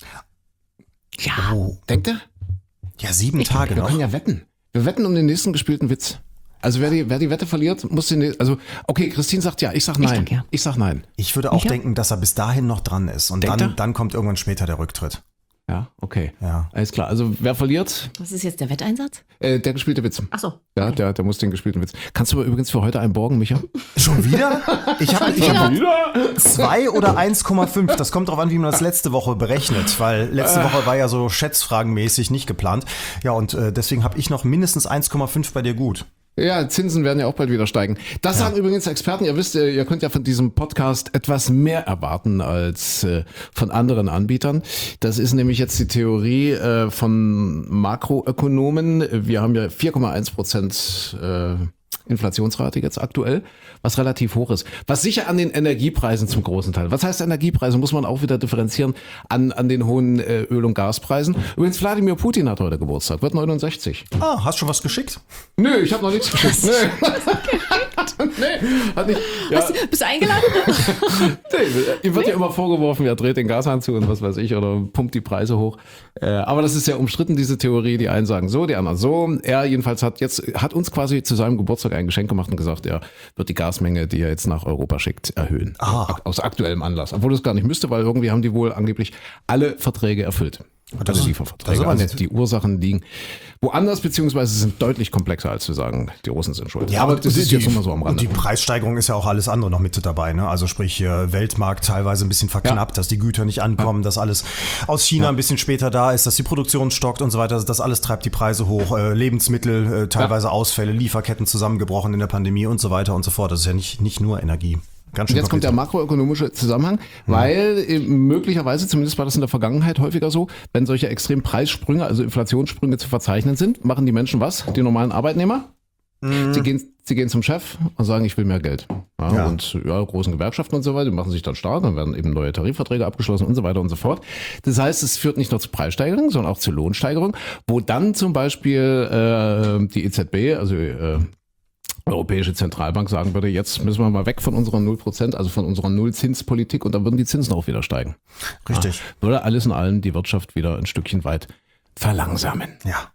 D: Ja.
E: Oh,
C: Denkt er?
E: ja, sieben Tage
C: Wir
E: noch.
C: können ja wetten. Wir wetten um den nächsten gespielten Witz. Also wer die, wer die Wette verliert, muss den, nä- also okay, Christine sagt ja, ich sag nein.
D: sag ja.
C: Ich sag nein.
E: Ich würde auch
D: Ja.
E: denken, dass er bis dahin noch dran ist. Und
C: Denkt er?
E: dann, dann kommt irgendwann später der Rücktritt.
C: Ja, okay.
E: Ja.
C: Alles klar. Also wer verliert,
D: Was ist jetzt der Wetteinsatz?
C: äh, der gespielte Witz.
D: Ach so.
C: Ja, der, der muss den gespielten Witz. Kannst du aber übrigens für heute einen borgen, Micha?
E: Schon wieder? Ich habe ich hab
C: Wieder?
E: zwei oder eins Komma fünf. Das kommt drauf an, wie man das letzte Woche berechnet. Weil letzte Woche war ja so schätzfragenmäßig nicht geplant. Ja, und äh, deswegen habe ich noch mindestens eins Komma fünf bei dir gut.
C: Ja, Zinsen werden ja auch bald wieder steigen. Das sagen übrigens Experten. Ihr wisst, ihr, ihr könnt ja von diesem Podcast etwas mehr erwarten als äh, von anderen Anbietern. Das ist nämlich jetzt die Theorie äh, von Makroökonomen. Wir haben ja vier Komma eins Prozent äh, Inflationsrate jetzt aktuell, was relativ hoch ist. Was sicher an den Energiepreisen zum großen Teil. Was heißt Energiepreise? Muss man auch wieder differenzieren an, an den hohen äh, Öl- und Gaspreisen. Übrigens, Wladimir Putin hat heute Geburtstag, wird neunundsechzig.
E: Ah, hast schon was geschickt?
C: Nö, ich habe noch nichts geschickt. Nee. nee, hat nicht. Ja,
D: Bist du eingeladen?
C: nee, ihm wird ja immer vorgeworfen, er dreht den Gashahn zu und was weiß ich oder pumpt die Preise hoch. Äh, aber das ist ja umstritten, diese Theorie. Die einen sagen so, die anderen so. Er jedenfalls hat jetzt, hat uns quasi zu seinem Geburtstag ein Geschenk gemacht und gesagt, er wird die Gasmenge, die er jetzt nach Europa schickt, erhöhen.
E: Ah.
C: Aus aktuellem Anlass. Obwohl es gar nicht müsste, weil irgendwie haben die wohl angeblich alle Verträge erfüllt.
E: Das
C: Alle
E: ist-
C: Lieferverträge.
E: das ist aber
C: Also
E: nett.
C: die Ursachen liegen woanders, beziehungsweise sind deutlich komplexer, als zu sagen, die Russen sind schuld. aber das ist
E: die,
C: jetzt immer so am
E: Und
C: Rande.
E: die Preissteigerung ist ja auch alles andere noch mit dabei. Ne? Also sprich, äh, Weltmarkt teilweise ein bisschen verknappt, dass die Güter nicht ankommen, dass alles aus China ein bisschen später da ist, dass die Produktion stockt und so weiter. Das alles treibt die Preise hoch. Äh, Lebensmittel, äh, teilweise Ausfälle, Lieferketten zusammengebrochen in der Pandemie und so weiter und so fort. Das ist ja nicht, nicht nur Energie. Ganz schön
C: Und jetzt kommt der
E: kompliziert.
C: makroökonomische Zusammenhang, weil äh, möglicherweise, zumindest war das in der Vergangenheit häufiger so, wenn solche extremen Preissprünge, also Inflationssprünge zu verzeichnen sind, machen die Menschen was? Die normalen Arbeitnehmer? Sie, gehen, sie gehen zum Chef und sagen, ich will mehr Geld. Ja,
E: Ja.
C: Und ja, großen Gewerkschaften und so weiter, die machen sich dann stark, dann werden eben neue Tarifverträge abgeschlossen und so weiter und so fort. Das heißt, es führt nicht nur zu Preissteigerungen, sondern auch zu Lohnsteigerungen, wo dann zum Beispiel äh, die E Z B, also äh, Europäische Zentralbank sagen würde, jetzt müssen wir mal weg von unserer null Prozent, also von unserer Nullzinspolitik und dann würden die Zinsen auch wieder steigen.
E: Richtig.
C: Würde alles in allem die Wirtschaft wieder ein Stückchen weit verlangsamen.
E: Ja.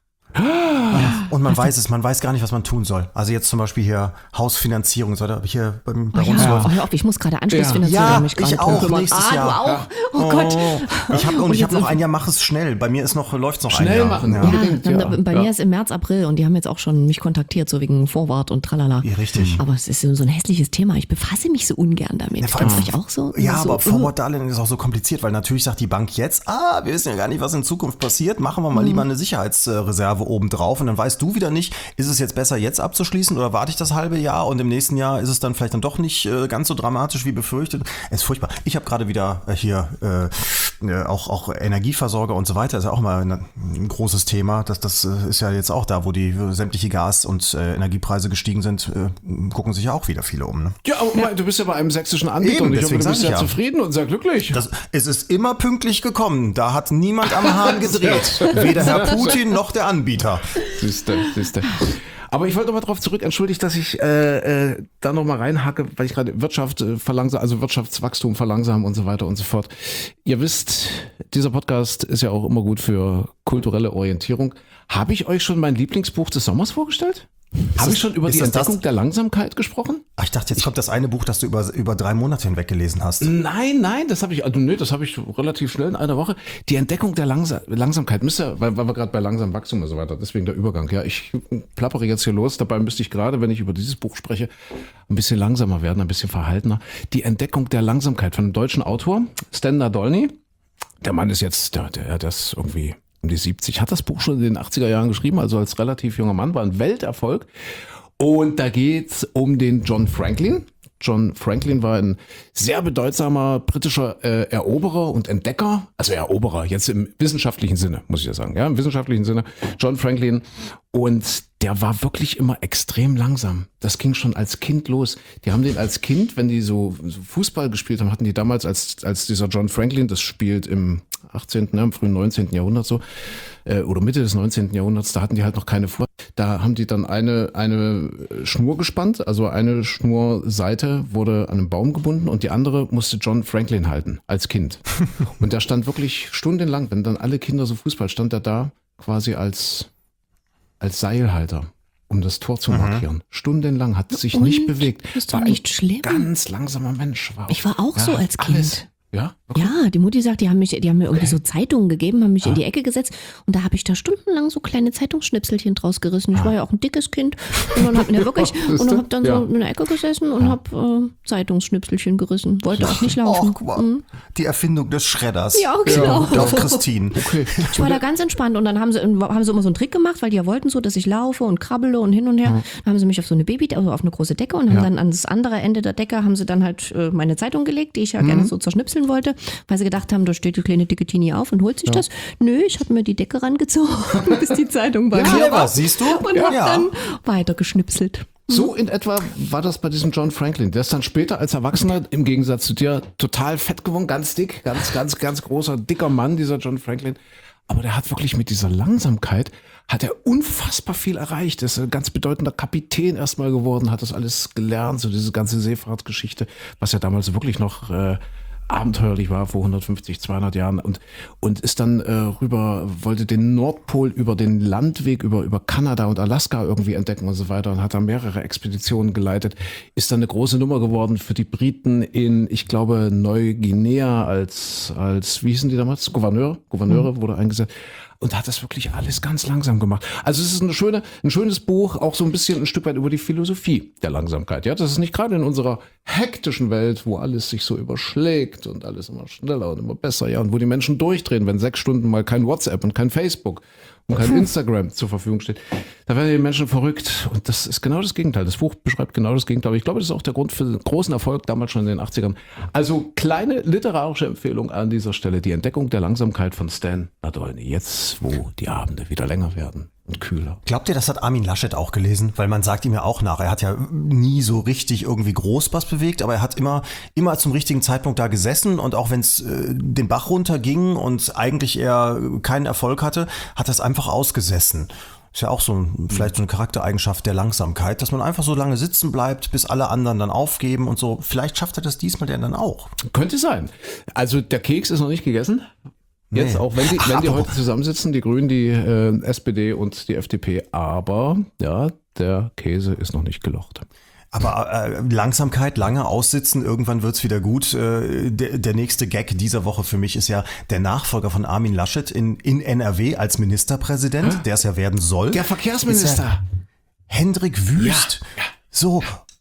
E: Und man weiß es, man weiß gar nicht, was man tun soll. Also jetzt zum Beispiel hier Hausfinanzierung, so, da hab ich hier bei, bei
D: Oh,
E: uns
D: ja.
E: läuft.
D: Oh, hör auf, ich muss gerade Anschlussfinanzierung
E: Ja,
D: mich gerade
E: ich auch,
D: kümmern.
E: nächstes
D: ah,
E: Jahr.
D: du auch? Oh, Gott.
E: Ich habe und
D: Und
E: ich habe
D: jetzt-
E: noch ein Jahr, mach es schnell. Bei mir ist noch läuft's noch ein
C: Schnell
E: Jahr.
C: machen,
E: Ja.
C: unbedingt.
D: Ja,
C: Ja,
D: dann, bei
C: ja.
D: mir ist im März, April und die haben jetzt auch schon mich kontaktiert, so wegen Vorwart und tralala.
E: Ja, richtig.
D: Aber es ist so ein hässliches Thema. Ich befasse mich so ungern damit.
E: Ja, vor allem-
D: Geht's euch auch so?
E: Ja,
D: so,
E: aber Forward-Darlehen ist auch so kompliziert, weil natürlich sagt die Bank jetzt, ah, wir wissen ja gar nicht, was in Zukunft passiert, machen wir mal lieber eine Sicherheitsreserve Reserve obendrauf und dann weißt du wieder nicht, ist es jetzt besser jetzt abzuschließen oder warte ich das halbe Jahr und im nächsten Jahr ist es dann vielleicht dann doch nicht äh, ganz so dramatisch wie befürchtet. Es ist furchtbar. Ich habe gerade wieder äh, hier äh, auch, auch Energieversorger und so weiter, ist ja auch mal ein, ein großes Thema. Das, das ist ja jetzt auch da, wo die sämtliche Gas- und äh, Energiepreise gestiegen sind, äh, gucken sich ja auch wieder viele um. Ne?
C: Ja, aber ja. du bist ja bei einem sächsischen Anbieter
E: Eben,
C: und ich hoffe, du bist
E: ich
C: ja,
E: ja
C: zufrieden und sehr glücklich.
E: Das, es ist immer pünktlich gekommen. Da hat niemand am Hahn gedreht. Weder Herr Putin noch der Anbieter.
C: Siehste, siehste. Aber ich wollte nochmal darauf zurück, entschuldigt, dass ich äh, äh, da nochmal reinhacke, weil ich gerade Wirtschaft äh, verlangsam, also Wirtschaftswachstum verlangsamen und so weiter und so fort. Ihr wisst, dieser Podcast ist ja auch immer gut für kulturelle Orientierung. Habe ich euch schon mein Lieblingsbuch des Sommers vorgestellt? Habe ich schon über die Entdeckung das? der Langsamkeit gesprochen?
E: Ach, ich dachte, jetzt kommt das eine Buch, das du über, über drei Monate hinweg gelesen hast.
C: Nein, nein, das habe ich, also nee, das habe ich relativ schnell in einer Woche. Die Entdeckung der Langsa- Langsamkeit, müsste, weil, weil wir gerade bei langsamem Wachstum und so weiter, deswegen der Übergang. Ja, ich plappere jetzt hier los, dabei müsste ich gerade, wenn ich über dieses Buch spreche, ein bisschen langsamer werden, ein bisschen verhaltener. Die Entdeckung der Langsamkeit von einem deutschen Autor, Stan Nadolny. Der Mann ist jetzt, der, der, der ist irgendwie um die siebzig, hat das Buch schon in den achtziger Jahren geschrieben, also als relativ junger Mann, war ein Welterfolg. Und da geht's um den John Franklin. John Franklin war ein sehr bedeutsamer britischer äh, Eroberer und Entdecker, also Eroberer, jetzt im wissenschaftlichen Sinne, muss ich ja sagen, ja, im wissenschaftlichen Sinne, John Franklin. Und der war wirklich immer extrem langsam. Das ging schon als Kind los. Die haben den als Kind, wenn die so, so Fußball gespielt haben, hatten die damals als, als dieser John Franklin, das spielt im achtzehnten, ne, im frühen neunzehnten Jahrhundert so, äh, oder Mitte des neunzehnten Jahrhunderts, da hatten die halt noch keine Fuhr. Da haben die dann eine, eine Schnur gespannt, also eine Schnurseite wurde an einen Baum gebunden und die andere musste John Franklin halten, als Kind. Und der stand wirklich stundenlang, wenn dann alle Kinder so Fußball, stand er da quasi als, als Seilhalter, um das Tor zu markieren. Mhm. Stundenlang, hat sich
D: und?
C: nicht bewegt.
D: Das ist doch nicht schlimm.
C: Ganz langsamer Mensch. War auch,
D: ich war auch
C: ja,
D: so als Kind.
C: Alles. Ja? Okay.
D: Ja, die Mutti sagt, die haben mich, die haben mir irgendwie so Zeitungen gegeben, haben mich ja. in die Ecke gesetzt und da habe ich da stundenlang so kleine Zeitungsschnipselchen draus gerissen. Ich ja. war ja auch ein dickes Kind und dann habe ich wirklich und dann habe dann ja. so in der Ecke gesessen und ja. habe äh, Zeitungsschnipselchen gerissen. Wollte auch nicht laufen.
E: Och, guck mal. Mhm. Die Erfindung des Schredders.
D: Ja, genau.
E: Ja. Auf Christine.
C: Okay.
D: Ich war da ganz entspannt und dann haben sie, haben sie immer so einen Trick gemacht, weil die ja wollten so, dass ich laufe und krabbele und hin und her. Mhm. Dann haben sie mich auf so eine Baby, also auf eine große Decke und haben ja. dann an das andere Ende der Decke haben sie dann halt äh, meine Zeitung gelegt, die ich ja mhm. gerne so zerschnipseln wollte, weil sie gedacht haben, da steht die kleine dicke Tini auf und holt sich ja. das. Nö, ich habe mir die Decke rangezogen, bis die Zeitung bei
E: ja,
D: mir war.
E: Was, siehst du?
D: Und
E: ja.
D: habe dann weiter geschnipselt.
C: So in etwa war das bei diesem John Franklin. Der ist dann später als Erwachsener, im Gegensatz zu dir, total fett geworden, ganz dick, ganz, ganz, ganz großer, dicker Mann, dieser John Franklin. Aber der hat wirklich mit dieser Langsamkeit, hat er unfassbar viel erreicht. Er ist ein ganz bedeutender Kapitän erstmal geworden, hat das alles gelernt, so diese ganze Seefahrtsgeschichte, was ja damals wirklich noch äh, abenteuerlich war vor hundertfünfzig, zweihundert Jahren und und ist dann äh, rüber, wollte den Nordpol über den Landweg, über über Kanada und Alaska irgendwie entdecken und so weiter und hat da mehrere Expeditionen geleitet, ist dann eine große Nummer geworden für die Briten in, ich glaube, Neuguinea als, als wie hießen die damals? Gouverneur, Gouverneure mhm. wurde eingesetzt. Und hat das wirklich alles ganz langsam gemacht. Also es ist eine schöne, ein schönes Buch, auch so ein bisschen ein Stück weit über die Philosophie der Langsamkeit. Ja, das ist nicht gerade in unserer hektischen Welt, wo alles sich so überschlägt und alles immer schneller und immer besser, ja, und wo die Menschen durchdrehen, wenn sechs Stunden mal kein WhatsApp und kein Facebook und kein Instagram zur Verfügung steht. Da werden die Menschen verrückt. Und das ist genau das Gegenteil. Das Buch beschreibt genau das Gegenteil. Aber ich glaube, das ist auch der Grund für den großen Erfolg damals schon in den achtzigern. Also kleine literarische Empfehlung an dieser Stelle. Die Entdeckung der Langsamkeit von Stan Nadolny. Jetzt, wo die Abende wieder länger werden und kühler.
E: Glaubt ihr, das hat Armin Laschet auch gelesen? Weil man sagt ihm ja auch nach, er hat ja nie so richtig irgendwie groß was bewegt, aber er hat immer, immer zum richtigen Zeitpunkt da gesessen und auch wenn es äh, den Bach runterging und eigentlich er keinen Erfolg hatte, hat er es einfach ausgesessen. Ist ja auch so ein, vielleicht so eine Charaktereigenschaft der Langsamkeit, dass man einfach so lange sitzen bleibt, bis alle anderen dann aufgeben und so. Vielleicht schafft er das diesmal denn dann auch.
C: Könnte sein. Also der Keks ist noch nicht gegessen. Jetzt nee. auch, wenn die, Ach, wenn die heute zusammensitzen, die Grünen, die äh, S P D und die F D P, aber ja, der Käse ist noch nicht gelocht.
E: Aber äh, Langsamkeit, lange aussitzen, irgendwann wird's wieder gut. Äh, der, der nächste Gag dieser Woche für mich ist ja der Nachfolger von Armin Laschet in, in N R W als Ministerpräsident, Hä? der es ja werden soll.
C: Der Verkehrsminister.
E: Hendrik Wüst.
C: Ja, ja.
E: So.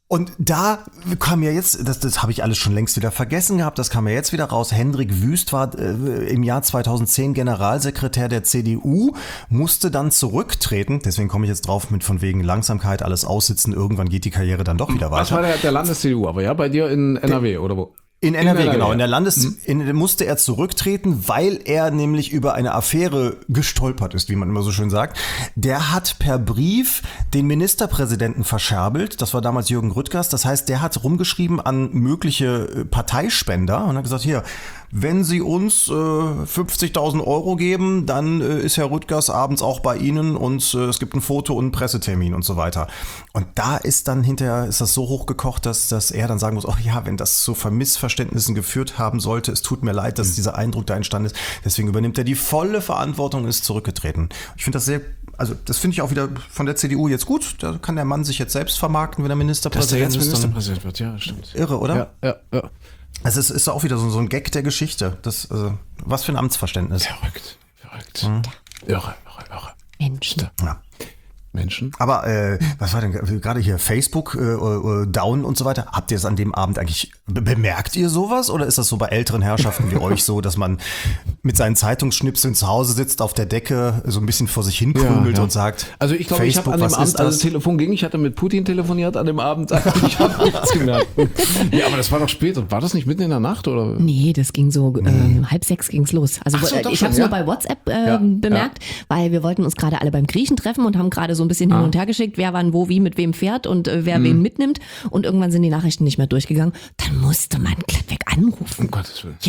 E: Und da kam ja jetzt, das, das habe ich alles schon längst wieder vergessen gehabt, das kam ja jetzt wieder raus, Hendrik Wüst war äh, im Jahr zweitausendzehn Generalsekretär der C D U, musste dann zurücktreten, deswegen komme ich jetzt drauf mit von wegen Langsamkeit, alles aussitzen, irgendwann geht die Karriere dann doch wieder weiter.
C: Das war der, der Landes-C D U, aber ja, bei dir in N R W oder wo?
E: In N R W,
C: in N R W,
E: genau.
C: ja.
E: In der Landes in, musste er zurücktreten, weil er nämlich über eine Affäre gestolpert ist, wie man immer so schön sagt. Der hat per Brief den Ministerpräsidenten verscherbelt. Das war damals Jürgen Rüttgers. Das heißt, der hat rumgeschrieben an mögliche Parteispender und hat gesagt, hier, wenn Sie uns äh, fünfzigtausend Euro geben, dann äh, ist Herr Rüttgers abends auch bei Ihnen und äh, es gibt ein Foto und einen Pressetermin und so weiter. Und da ist dann hinterher, ist das so hochgekocht, dass, dass er dann sagen muss, ach ja, wenn das zu Missverständnissen geführt haben sollte, es tut mir leid, dass dieser Eindruck da entstanden ist. Deswegen übernimmt er die volle Verantwortung und ist zurückgetreten. Ich finde das sehr, also das finde ich auch wieder von der C D U jetzt gut. Da kann der Mann sich jetzt selbst vermarkten, wenn er Ministerpräsident ist.
C: Dass der jetzt Ministerpräsident wird, ja, stimmt.
E: Irre, oder?
C: Ja, ja, ja.
E: Also es ist auch wieder so, so ein Gag der Geschichte. Das, also, was für ein Amtsverständnis.
C: Verrückt, verrückt. Mhm. Irre, irre, irre.
D: Menschen.
E: Ja.
C: Menschen.
E: Aber äh, was war denn gerade hier, Facebook äh, äh, down und so weiter? Habt ihr es an dem Abend eigentlich, be- bemerkt ihr sowas? Oder ist das so bei älteren Herrschaften wie euch so, dass man mit seinen Zeitungsschnipseln zu Hause sitzt, auf der Decke, so ein bisschen vor sich hin krümelt
C: Ja, ja.
E: und sagt,
C: Also ich glaube, ich habe an dem
E: was
C: Abend,
E: ist
C: als
E: das?
C: das Telefon ging, ich hatte mit Putin telefoniert an dem Abend, also ich habe nichts gemerkt. Ja, aber das war doch später. War das nicht mitten in der Nacht oder?
D: Nee, das ging so, äh, halb sechs ging's los. Also
C: Ach so,
D: äh,
C: doch
D: ich
C: schon,
D: habe es
C: ja.
D: nur bei WhatsApp äh,
C: Ja,
D: bemerkt, weil wir wollten uns gerade alle beim Griechen treffen und haben gerade so ein bisschen hin und her geschickt, wer wann wo wie mit wem fährt und äh, wer wen mitnimmt. Und irgendwann sind die Nachrichten nicht mehr durchgegangen. Dann musste man glattweg anrufen.
C: Um Gottes Willen.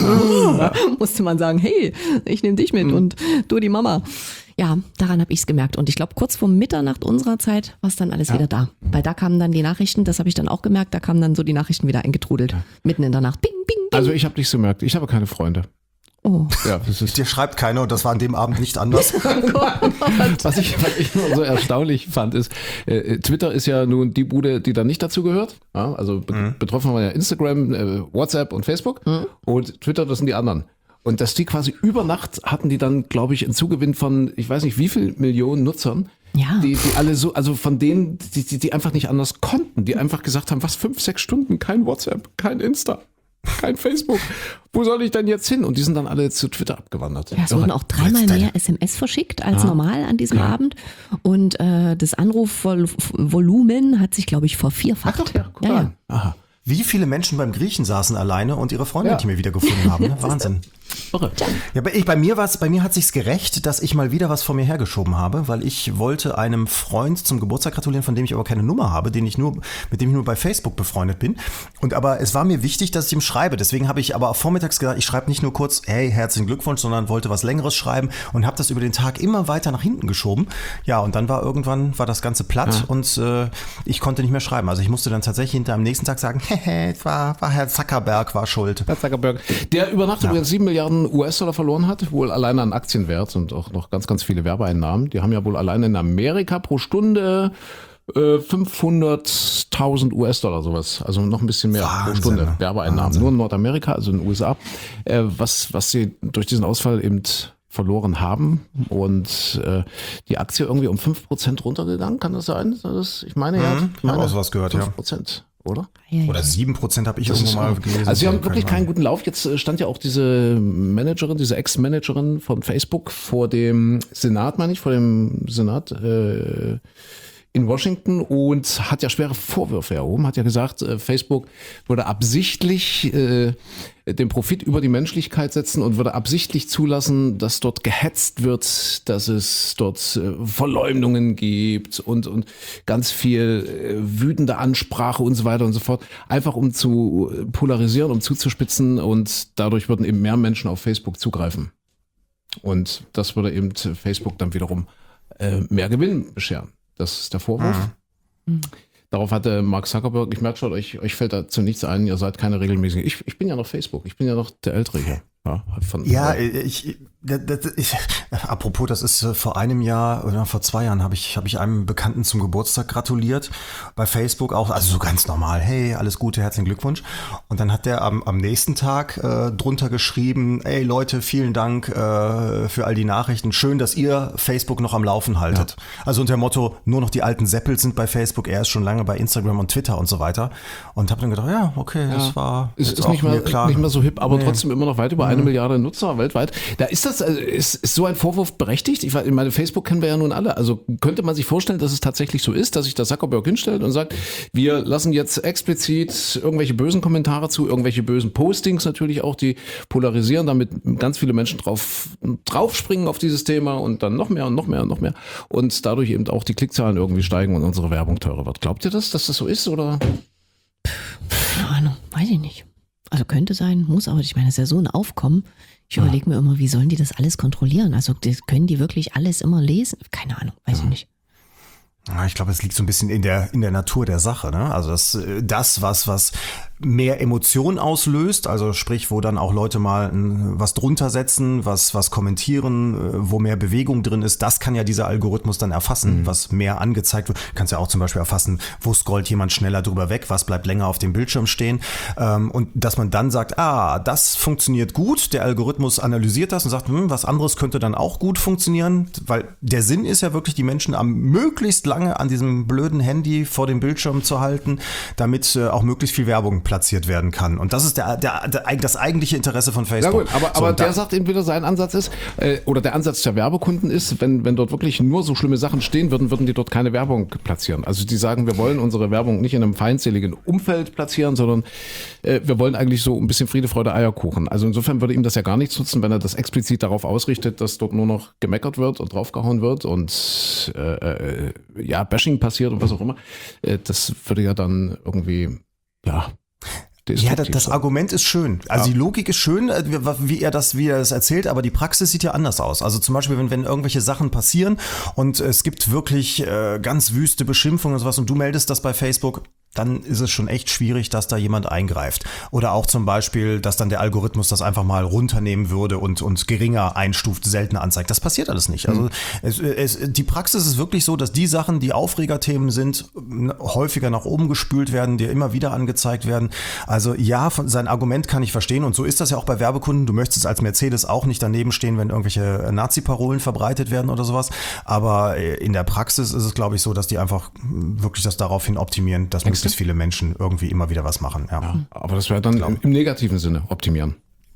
D: Ja, musste man sagen, hey, ich nehme dich mit und du die Mama. Ja, daran habe ich es gemerkt. Und ich glaube, kurz vor Mitternacht unserer Zeit war es dann alles wieder da. Weil da kamen dann die Nachrichten, das habe ich dann auch gemerkt, da kamen dann so die Nachrichten wieder eingetrudelt. Mitten in der Nacht. Bing, bing, bing.
C: Also ich habe nichts gemerkt. Ich habe keine Freunde.
D: Oh.
C: Ja, das ist
E: Dir schreibt keiner und das war an dem Abend nicht anders.
C: was ich, was ich nur so erstaunlich fand, ist, äh, Twitter ist ja nun die Bude, die da nicht dazu gehört. Ja, also be-
E: Mhm.
C: betroffen waren ja Instagram, äh, WhatsApp und Facebook.
D: Mhm.
C: Und Twitter, das sind die anderen. Und dass die quasi über Nacht hatten die dann, glaube ich, einen Zugewinn von, ich weiß nicht wie viel Millionen Nutzern.
D: Ja.
C: Die, die alle so, also von denen, die, die, die einfach nicht anders konnten, die einfach gesagt haben, was, fünf, sechs Stunden, kein WhatsApp, kein Insta, kein Facebook. Wo soll ich denn jetzt hin? Und die sind dann alle zu Twitter abgewandert.
D: Ja, es wurden auch dreimal mehr S M S verschickt als normal an diesem Abend. Und äh, das Anrufvolumen hat sich, glaube ich, vervierfacht.
C: Ach, ja, guck
D: ja,
C: an.
D: ja.
C: Aha.
E: Wie viele Menschen beim Griechen saßen alleine und ihre Freunde
C: Ja.
E: nicht mehr wiedergefunden haben. Ne? Wahnsinn.
C: Irre.
E: Ja, bei, ich, bei mir war's, bei mir hat sich's gerecht, dass ich mal wieder was vor mir hergeschoben habe, weil ich wollte einem Freund zum Geburtstag gratulieren, von dem ich aber keine Nummer habe, den ich nur, mit dem ich nur bei Facebook befreundet bin. Und aber es war mir wichtig, dass ich ihm schreibe. Deswegen habe ich aber vormittags gesagt, ich schreibe nicht nur kurz, hey, herzlichen Glückwunsch, sondern wollte was Längeres schreiben und habe das über den Tag immer weiter nach hinten geschoben. Ja, und dann war irgendwann war das Ganze platt
C: Ja.
E: und äh, ich konnte nicht mehr schreiben. Also ich musste dann tatsächlich hinter am nächsten Tag sagen, hehe, es war, war Herr Zuckerberg, war schuld.
C: Herr Zuckerberg, der über Nacht übrigens sieben Milliarden U S-Dollar verloren hat, wohl alleine an Aktienwert und auch noch ganz, ganz viele Werbeeinnahmen. Die haben ja wohl alleine in Amerika pro Stunde äh, fünfhunderttausend U S-Dollar sowas, also noch ein bisschen mehr pro
E: Wahnsinn,
C: Stunde
E: ne?
C: Werbeeinnahmen.
E: Wahnsinn.
C: Nur in Nordamerika, also in den U S A, äh, was, was sie durch diesen Ausfall eben verloren haben und äh, die Aktie irgendwie um fünf Prozent runtergegangen, kann das sein? Das, ich meine ja,
E: Mhm,
C: ich meine
E: hab auch sowas gehört, ja.
C: fünf Prozent, oder?
D: Ja, ja.
E: Oder sieben Prozent habe ich
C: Das
E: irgendwo
C: ist
E: mal
C: auch-
E: gelesen.
C: Also sie haben
E: Keine
C: wirklich keinen
E: Ahnung.
C: guten Lauf. Jetzt äh, stand ja auch diese Managerin, diese Ex-Managerin von Facebook vor dem Senat, meine ich, vor dem Senat äh, in Washington und hat ja schwere Vorwürfe erhoben, hat ja gesagt, äh, Facebook würde absichtlich äh, den Profit über die Menschlichkeit setzen und würde absichtlich zulassen, dass dort gehetzt wird, dass es dort äh, Verleumdungen gibt und, und ganz viel äh, wütende Ansprache und so weiter und so fort, einfach um zu polarisieren, um zuzuspitzen und dadurch würden eben mehr Menschen auf Facebook zugreifen. Und das würde eben Facebook dann wiederum äh, mehr Gewinn bescheren. Das ist der Vorwurf.
D: Mhm.
C: Darauf hatte Mark Zuckerberg, ich merke schon, euch, euch fällt dazu nichts ein, ihr seid keine regelmäßigen. Ich, ich bin ja noch Facebook, ich bin ja noch der Ältere hier. Ja, von,
E: Ja, ich, Das, das, ich, apropos, das ist äh, vor einem Jahr oder vor zwei Jahren habe ich, habe ich einem Bekannten zum Geburtstag gratuliert. Bei Facebook auch, also so ganz normal. Hey, alles Gute, herzlichen Glückwunsch. Und dann hat der am, am nächsten Tag äh, drunter geschrieben, ey Leute, vielen Dank äh, für all die Nachrichten. Schön, dass ihr Facebook noch am Laufen haltet. Ja. Also unter dem Motto, nur noch die alten Seppels sind bei Facebook. Er ist schon lange bei Instagram und Twitter und so weiter. Und habe dann gedacht, ja, okay, ja. das war
C: ist, ist nicht, mehr,
E: klar.
C: nicht mehr so hip, aber
E: nee.
C: trotzdem immer noch weit über
E: mhm.
C: eine Milliarde Nutzer weltweit. Da ist das, also ist, ist so ein Vorwurf berechtigt? Ich meine, Facebook kennen wir ja nun alle. Also könnte man sich vorstellen, dass es tatsächlich so ist, dass sich der Zuckerberg hinstellt und sagt, wir lassen jetzt explizit irgendwelche bösen Kommentare zu, irgendwelche bösen Postings natürlich auch, die polarisieren, damit ganz viele Menschen drauf, draufspringen auf dieses Thema und dann noch mehr und noch mehr und noch mehr und dadurch eben auch die Klickzahlen irgendwie steigen und unsere Werbung teurer wird. Glaubt ihr das, dass das so ist, oder?
D: Keine Ahnung, weiß ich nicht. Also könnte sein, muss, aber ich meine, es ist ja so ein Aufkommen. Ich überlege mir immer, wie sollen die das alles kontrollieren? Also das, können die wirklich alles immer lesen? Keine Ahnung, weiß ich nicht.
E: Ja, ich glaube, es liegt so ein bisschen in der in der Natur der Sache, ne? Also das, das was was mehr Emotionen auslöst, also sprich, wo dann auch Leute mal was drunter setzen, was was kommentieren, wo mehr Bewegung drin ist, das kann ja dieser Algorithmus dann erfassen, mhm. was mehr angezeigt wird. Du kannst ja auch zum Beispiel erfassen, wo scrollt jemand schneller drüber weg, was bleibt länger auf dem Bildschirm stehen, und dass man dann sagt, ah, das funktioniert gut, der Algorithmus analysiert das und sagt, hm, was anderes könnte dann auch gut funktionieren, weil der Sinn ist ja wirklich, die Menschen am möglichst lange an diesem blöden Handy vor dem Bildschirm zu halten, damit äh, auch möglichst viel Werbung platziert werden kann. Und das ist der, der, der, das eigentliche Interesse von Facebook.
C: Ja gut, aber,
E: so,
C: aber der sagt entweder sein Ansatz ist, äh, oder der Ansatz der Werbekunden ist, wenn, wenn dort wirklich nur so schlimme Sachen stehen würden, würden die dort keine Werbung platzieren. Also die sagen, wir wollen unsere Werbung nicht in einem feindseligen Umfeld platzieren, sondern äh, wir wollen eigentlich so ein bisschen Friede, Freude, Eierkuchen. Also insofern würde ihm das ja gar nichts nutzen, wenn er das explizit darauf ausrichtet, dass dort nur noch gemeckert wird und draufgehauen wird und äh, äh, ja, Bashing passiert und was auch immer. Äh, das würde ja dann irgendwie, ja...
E: Ja, das, das Argument ist schön. Also ja. Die Logik ist schön, wie er das, wie er das erzählt, aber die Praxis sieht ja anders aus. Also zum Beispiel, wenn, wenn irgendwelche Sachen passieren und es gibt wirklich äh, ganz wüste Beschimpfungen und sowas und du meldest das bei Facebook, dann ist es schon echt schwierig, dass da jemand eingreift. Oder auch zum Beispiel, dass dann der Algorithmus das einfach mal runternehmen würde und und geringer einstuft, seltener anzeigt. Das passiert alles nicht. Also es, es, die Praxis ist wirklich so, dass die Sachen, die Aufregerthemen sind, häufiger nach oben gespült werden, die immer wieder angezeigt werden. Also ja, von, sein Argument kann ich verstehen und so ist das ja auch bei Werbekunden. Du möchtest als Mercedes auch nicht daneben stehen, wenn irgendwelche Nazi-Parolen verbreitet werden oder sowas. Aber in der Praxis ist es, glaube ich, so, dass die einfach wirklich das daraufhin optimieren, dass man dass viele Menschen irgendwie immer wieder was machen. Ja.
C: Ja, aber das wäre dann im, im negativen Sinne optimieren.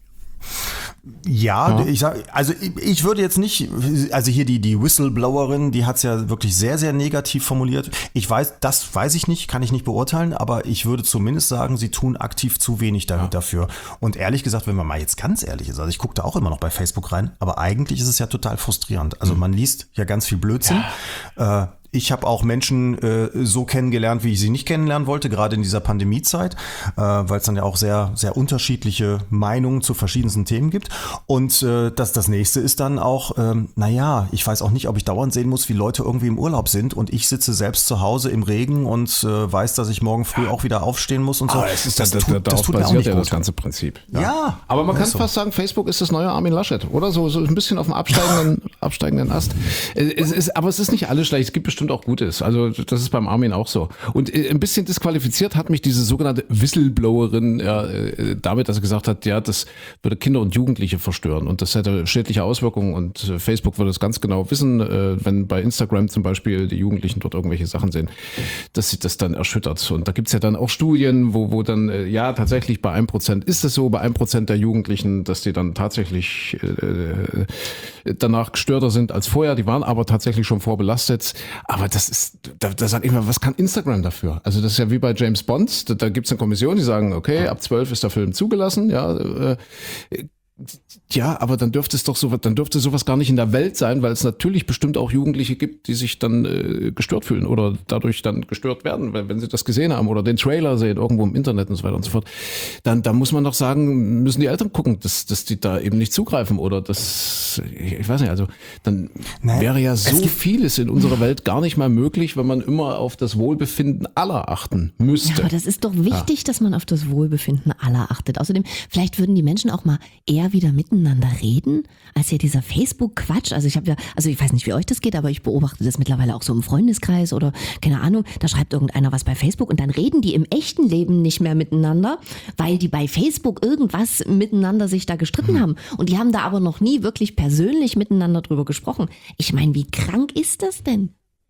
E: Ja, ja, ich sag, also ich, ich würde jetzt nicht, also hier die, die Whistleblowerin, die hat es ja wirklich sehr, sehr negativ formuliert. Ich weiß, das weiß ich nicht, kann ich nicht beurteilen, aber ich würde zumindest sagen, sie tun aktiv zu wenig da, ja. dafür. Und ehrlich gesagt, wenn man mal jetzt ganz ehrlich ist, also ich gucke da auch immer noch bei Facebook rein, aber eigentlich ist es ja total frustrierend. Also man liest ja ganz viel Blödsinn. Ja. Äh, Ich habe auch Menschen äh, so kennengelernt, wie ich sie nicht kennenlernen wollte, gerade in dieser Pandemiezeit, äh, weil es dann ja auch sehr, sehr unterschiedliche Meinungen zu verschiedensten Themen gibt. Und äh, das, das nächste ist dann auch, ähm, naja, ich weiß auch nicht, ob ich dauernd sehen muss, wie Leute irgendwie im Urlaub sind und ich sitze selbst zu Hause im Regen und äh, weiß, dass ich morgen früh auch wieder aufstehen muss und so.
C: Aber es ist das, das, das, tut, das tut mir auch nicht ja gut. Das ganze Prinzip.
E: Ja, ja,
C: aber man kann so. fast sagen, Facebook ist das neue Armin Laschet, oder? So, so ein bisschen auf dem absteigenden, absteigenden Ast. Es ist, aber es ist nicht alles schlecht, es gibt bestimmt auch Gutes. Also das ist beim Armin auch so. Und ein bisschen disqualifiziert hat mich diese sogenannte Whistleblowerin ja, damit, dass sie gesagt hat, ja, das würde Kinder und Jugendliche verstören und das hätte schädliche Auswirkungen und Facebook würde es ganz genau wissen, wenn bei Instagram zum Beispiel die Jugendlichen dort irgendwelche Sachen sehen, dass sie das dann erschüttert. Und da gibt es ja dann auch Studien, wo, wo dann, ja, tatsächlich bei einem Prozent ist es so, bei einem Prozent der Jugendlichen, dass die dann tatsächlich äh, danach gestörter sind als vorher. Die waren aber tatsächlich schon vorbelastet. Aber das ist, da, da sag ich mal, was kann Instagram dafür? Also das ist ja wie bei James Bond. Da, da gibt es eine Kommission, die sagen, okay, ab zwölf ist der Film zugelassen. Ja, äh, ja, aber dann dürfte es doch so, dann dürfte sowas gar nicht in der Welt sein, weil es natürlich bestimmt auch Jugendliche gibt, die sich dann äh, gestört fühlen oder dadurch dann gestört werden, weil wenn sie das gesehen haben oder den Trailer sehen irgendwo im Internet und so weiter und so fort, dann, dann muss man doch sagen, müssen die Eltern gucken, dass, dass die da eben nicht zugreifen oder dass das, ich weiß nicht, also dann
E: Nein,
C: wäre ja so
E: gibt-
C: vieles in unserer Welt gar nicht mehr möglich, wenn man immer auf das Wohlbefinden aller achten müsste.
D: Ja, aber das ist doch wichtig, dass man auf das Wohlbefinden aller achtet. Außerdem, vielleicht würden die Menschen auch mal eher wieder miteinander reden, als hier dieser Facebook-Quatsch. Also ich habe ja, also ich weiß nicht, wie euch das geht, aber ich beobachte das mittlerweile auch so im Freundeskreis oder keine Ahnung, da schreibt irgendeiner was bei Facebook und dann reden die im echten Leben nicht mehr miteinander, weil die bei Facebook irgendwas miteinander sich da gestritten haben. Und die haben da aber noch nie wirklich persönlich miteinander drüber gesprochen. Ich meine, wie krank ist das denn?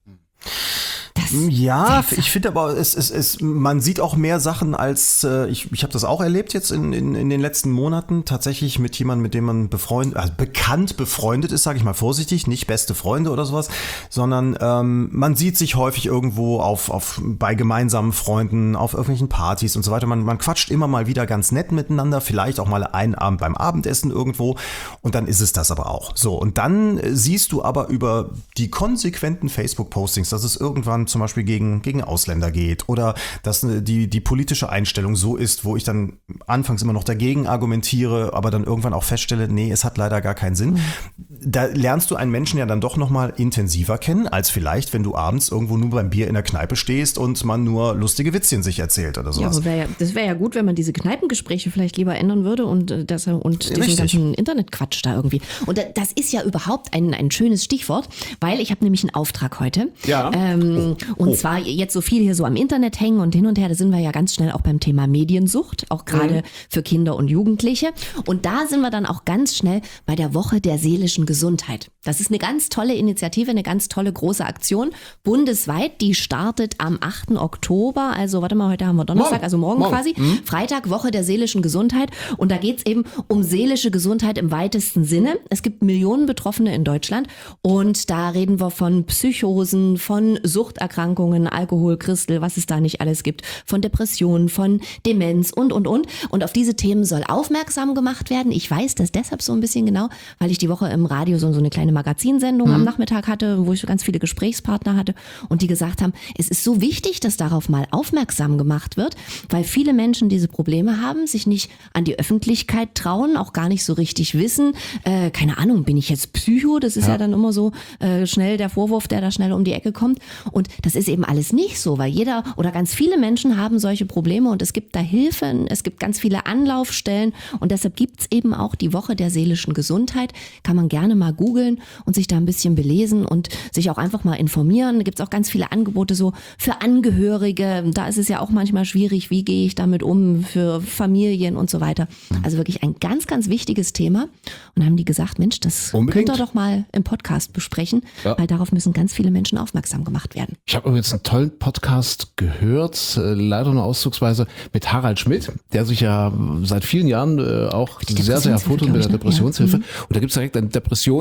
D: Das
E: Ja,
D: seltsam.
E: ich finde aber, es, es, es, man sieht auch mehr Sachen als, äh, ich, ich habe das auch erlebt jetzt in, in, in den letzten Monaten, tatsächlich mit jemandem, mit dem man befreundet, also bekannt befreundet ist, sage ich mal vorsichtig, nicht beste Freunde oder sowas, sondern ähm, man sieht sich häufig irgendwo auf, auf bei gemeinsamen Freunden, auf irgendwelchen Partys und so weiter. Man, man quatscht immer mal wieder ganz nett miteinander, vielleicht auch mal einen Abend beim Abendessen irgendwo und dann ist es das aber auch. So, und dann siehst du aber über die konsequenten Facebook-Postings, dass es irgendwann zum Beispiel gegen, gegen Ausländer geht oder dass die, die politische Einstellung so ist, wo ich dann anfangs immer noch dagegen argumentiere, aber dann irgendwann auch feststelle, nee, es hat leider gar keinen Sinn. Mhm. Da lernst du einen Menschen ja dann doch nochmal intensiver kennen, als vielleicht, wenn du abends irgendwo nur beim Bier in der Kneipe stehst und man nur lustige Witzchen sich erzählt oder
D: Ja,
E: sowas.
D: aber wär ja, das wäre ja gut, wenn man diese Kneipengespräche vielleicht lieber ändern würde und äh, das und diesen
E: Richtig.
D: ganzen Internetquatsch da irgendwie. Und da, das ist ja überhaupt ein, ein schönes Stichwort, weil ich habe nämlich einen Auftrag heute.
C: Ja.
D: Ähm, und
E: Oh.
D: zwar jetzt so viel hier so am Internet hängen und hin und her, da sind wir ja ganz schnell auch beim Thema Mediensucht, auch gerade für Kinder und Jugendliche. Und da sind wir dann auch ganz schnell bei der Woche der seelischen Gesundheit. Das ist eine ganz tolle Initiative, eine ganz tolle große Aktion, bundesweit. Die startet am achten Oktober, also warte mal, heute haben wir Donnerstag,
C: Morgen.
D: also morgen,
C: Morgen.
D: quasi. Freitag, Woche der seelischen Gesundheit. Und da geht's eben um seelische Gesundheit im weitesten Sinne. Es gibt Millionen Betroffene in Deutschland und da reden wir von Psychosen, von Suchterkrankungen, Alkohol, Christel, was es da nicht alles gibt, von Depressionen, von Demenz und, und, und. Und auf diese Themen soll aufmerksam gemacht werden. Ich weiß das deshalb so ein bisschen genau, weil ich die Woche im Radio so, so eine kleine Magazinsendung am Nachmittag hatte, wo ich so ganz viele Gesprächspartner hatte und die gesagt haben, es ist so wichtig, dass darauf mal aufmerksam gemacht wird, weil viele Menschen diese Probleme haben, sich nicht an die Öffentlichkeit trauen, auch gar nicht so richtig wissen, äh, keine Ahnung, bin ich jetzt Psycho? Das ist ja, ja dann immer so äh, schnell der Vorwurf, der da schnell um die Ecke kommt. Und das ist eben alles nicht so, weil jeder oder ganz viele Menschen haben solche Probleme und es gibt da Hilfen, es gibt ganz viele Anlaufstellen und deshalb gibt's eben auch die Woche der seelischen Gesundheit. Kann man gerne mal googeln und sich da ein bisschen belesen und sich auch einfach mal informieren. Da gibt's auch ganz viele Angebote so für Angehörige. Da ist es ja auch manchmal schwierig, wie gehe ich damit um, für Familien und so weiter. Also wirklich ein ganz, ganz wichtiges Thema. Und dann haben die gesagt, Mensch, das
C: Unbedingt.
D: könnt ihr doch mal im Podcast besprechen,
C: Ja.
D: weil darauf müssen ganz viele Menschen aufmerksam gemacht werden.
C: Ich habe übrigens einen tollen Podcast gehört, äh, leider nur auszugsweise, mit Harald Schmidt, der sich ja seit vielen Jahren äh, auch
D: Die
C: sehr, sehr
D: Depressionshilfe,
C: hervortut mit der
D: glaub ich, ne?
C: Depressionshilfe.
D: Ja.
C: Und da gibt es direkt einen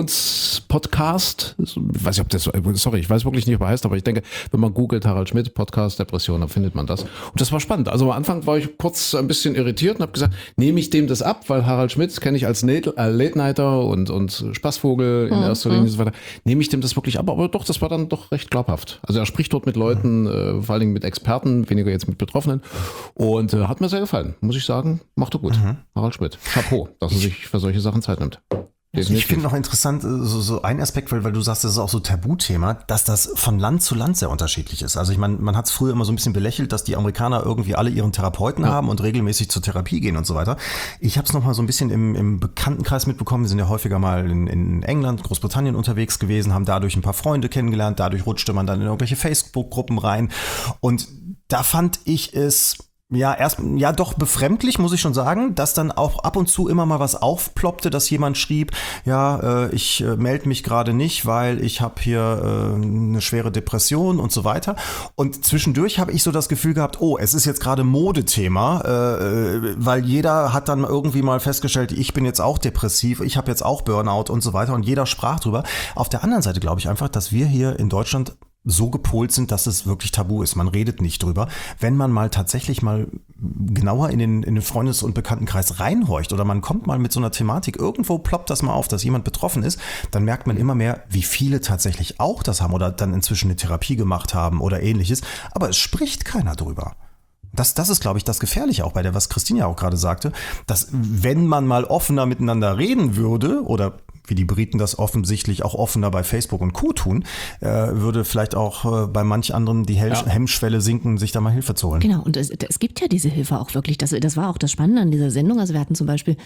C: Depressionspodcast. Ich weiß nicht, ob das, sorry, ich weiß wirklich nicht, ob er heißt, aber ich denke, wenn man googelt Harald Schmidt, Podcast, Depression, dann findet man das. Und das war spannend. Also am Anfang war ich kurz ein bisschen irritiert und habe gesagt, nehme ich dem das ab, weil Harald Schmidt kenne ich als Late-Nighter und, und Spaßvogel in erster Linie und so weiter. Nehme ich dem das wirklich ab? Aber doch, das war dann doch recht glaubhaft. Also er spricht dort mit Leuten, äh, vor allen Dingen mit Experten, weniger jetzt mit Betroffenen. Und äh, hat mir sehr gefallen, muss ich sagen. Macht er gut. Harald Schmidt. Chapeau, dass er sich für solche Sachen Zeit nimmt.
E: Ich finde noch interessant, so, so ein Aspekt, weil, weil du sagst, das ist auch so Tabuthema, dass das von Land zu Land sehr unterschiedlich ist. Also ich meine, man hat es früher immer so ein bisschen belächelt, dass die Amerikaner irgendwie alle ihren Therapeuten ja. haben und regelmäßig zur Therapie gehen und so weiter. Ich habe es noch mal so ein bisschen im, im Bekanntenkreis mitbekommen. Wir sind ja häufiger mal in, in England, Großbritannien unterwegs gewesen, haben dadurch ein paar Freunde kennengelernt. Dadurch rutschte man dann in irgendwelche Facebook-Gruppen rein. Und da fand ich es... Ja, erst, ja, doch befremdlich, muss ich schon sagen, dass dann auch ab und zu immer mal was aufploppte, dass jemand schrieb, ja, äh, ich äh, melde mich gerade nicht, weil ich habe hier äh, eine schwere Depression und so weiter. Und zwischendurch habe ich so das Gefühl gehabt, oh, es ist jetzt gerade Modethema, äh, weil jeder hat dann irgendwie mal festgestellt, ich bin jetzt auch depressiv, ich habe jetzt auch Burnout und so weiter und jeder sprach drüber. Auf der anderen Seite glaube ich einfach, dass wir hier in Deutschland so gepolt sind, dass es wirklich tabu ist. Man redet nicht drüber. Wenn man mal tatsächlich mal genauer in den, in den Freundes- und Bekanntenkreis reinhorcht oder man kommt mal mit so einer Thematik, irgendwo ploppt das mal auf, dass jemand betroffen ist, dann merkt man immer mehr, wie viele tatsächlich auch das haben oder dann inzwischen eine Therapie gemacht haben oder ähnliches. Aber es spricht keiner drüber. Das, das ist, glaube ich, das Gefährliche auch bei der, was Christine ja auch gerade sagte, dass wenn man mal offener miteinander reden würde oder wie die Briten das offensichtlich auch offener bei Facebook und Co. tun, äh, würde vielleicht auch äh, bei manch anderen die Hell- ja. Hemmschwelle sinken, sich da mal Hilfe zu holen.
D: Genau, und es, es gibt ja diese Hilfe auch wirklich. Das, das war auch das Spannende an dieser Sendung. Also wir hatten zum Beispiel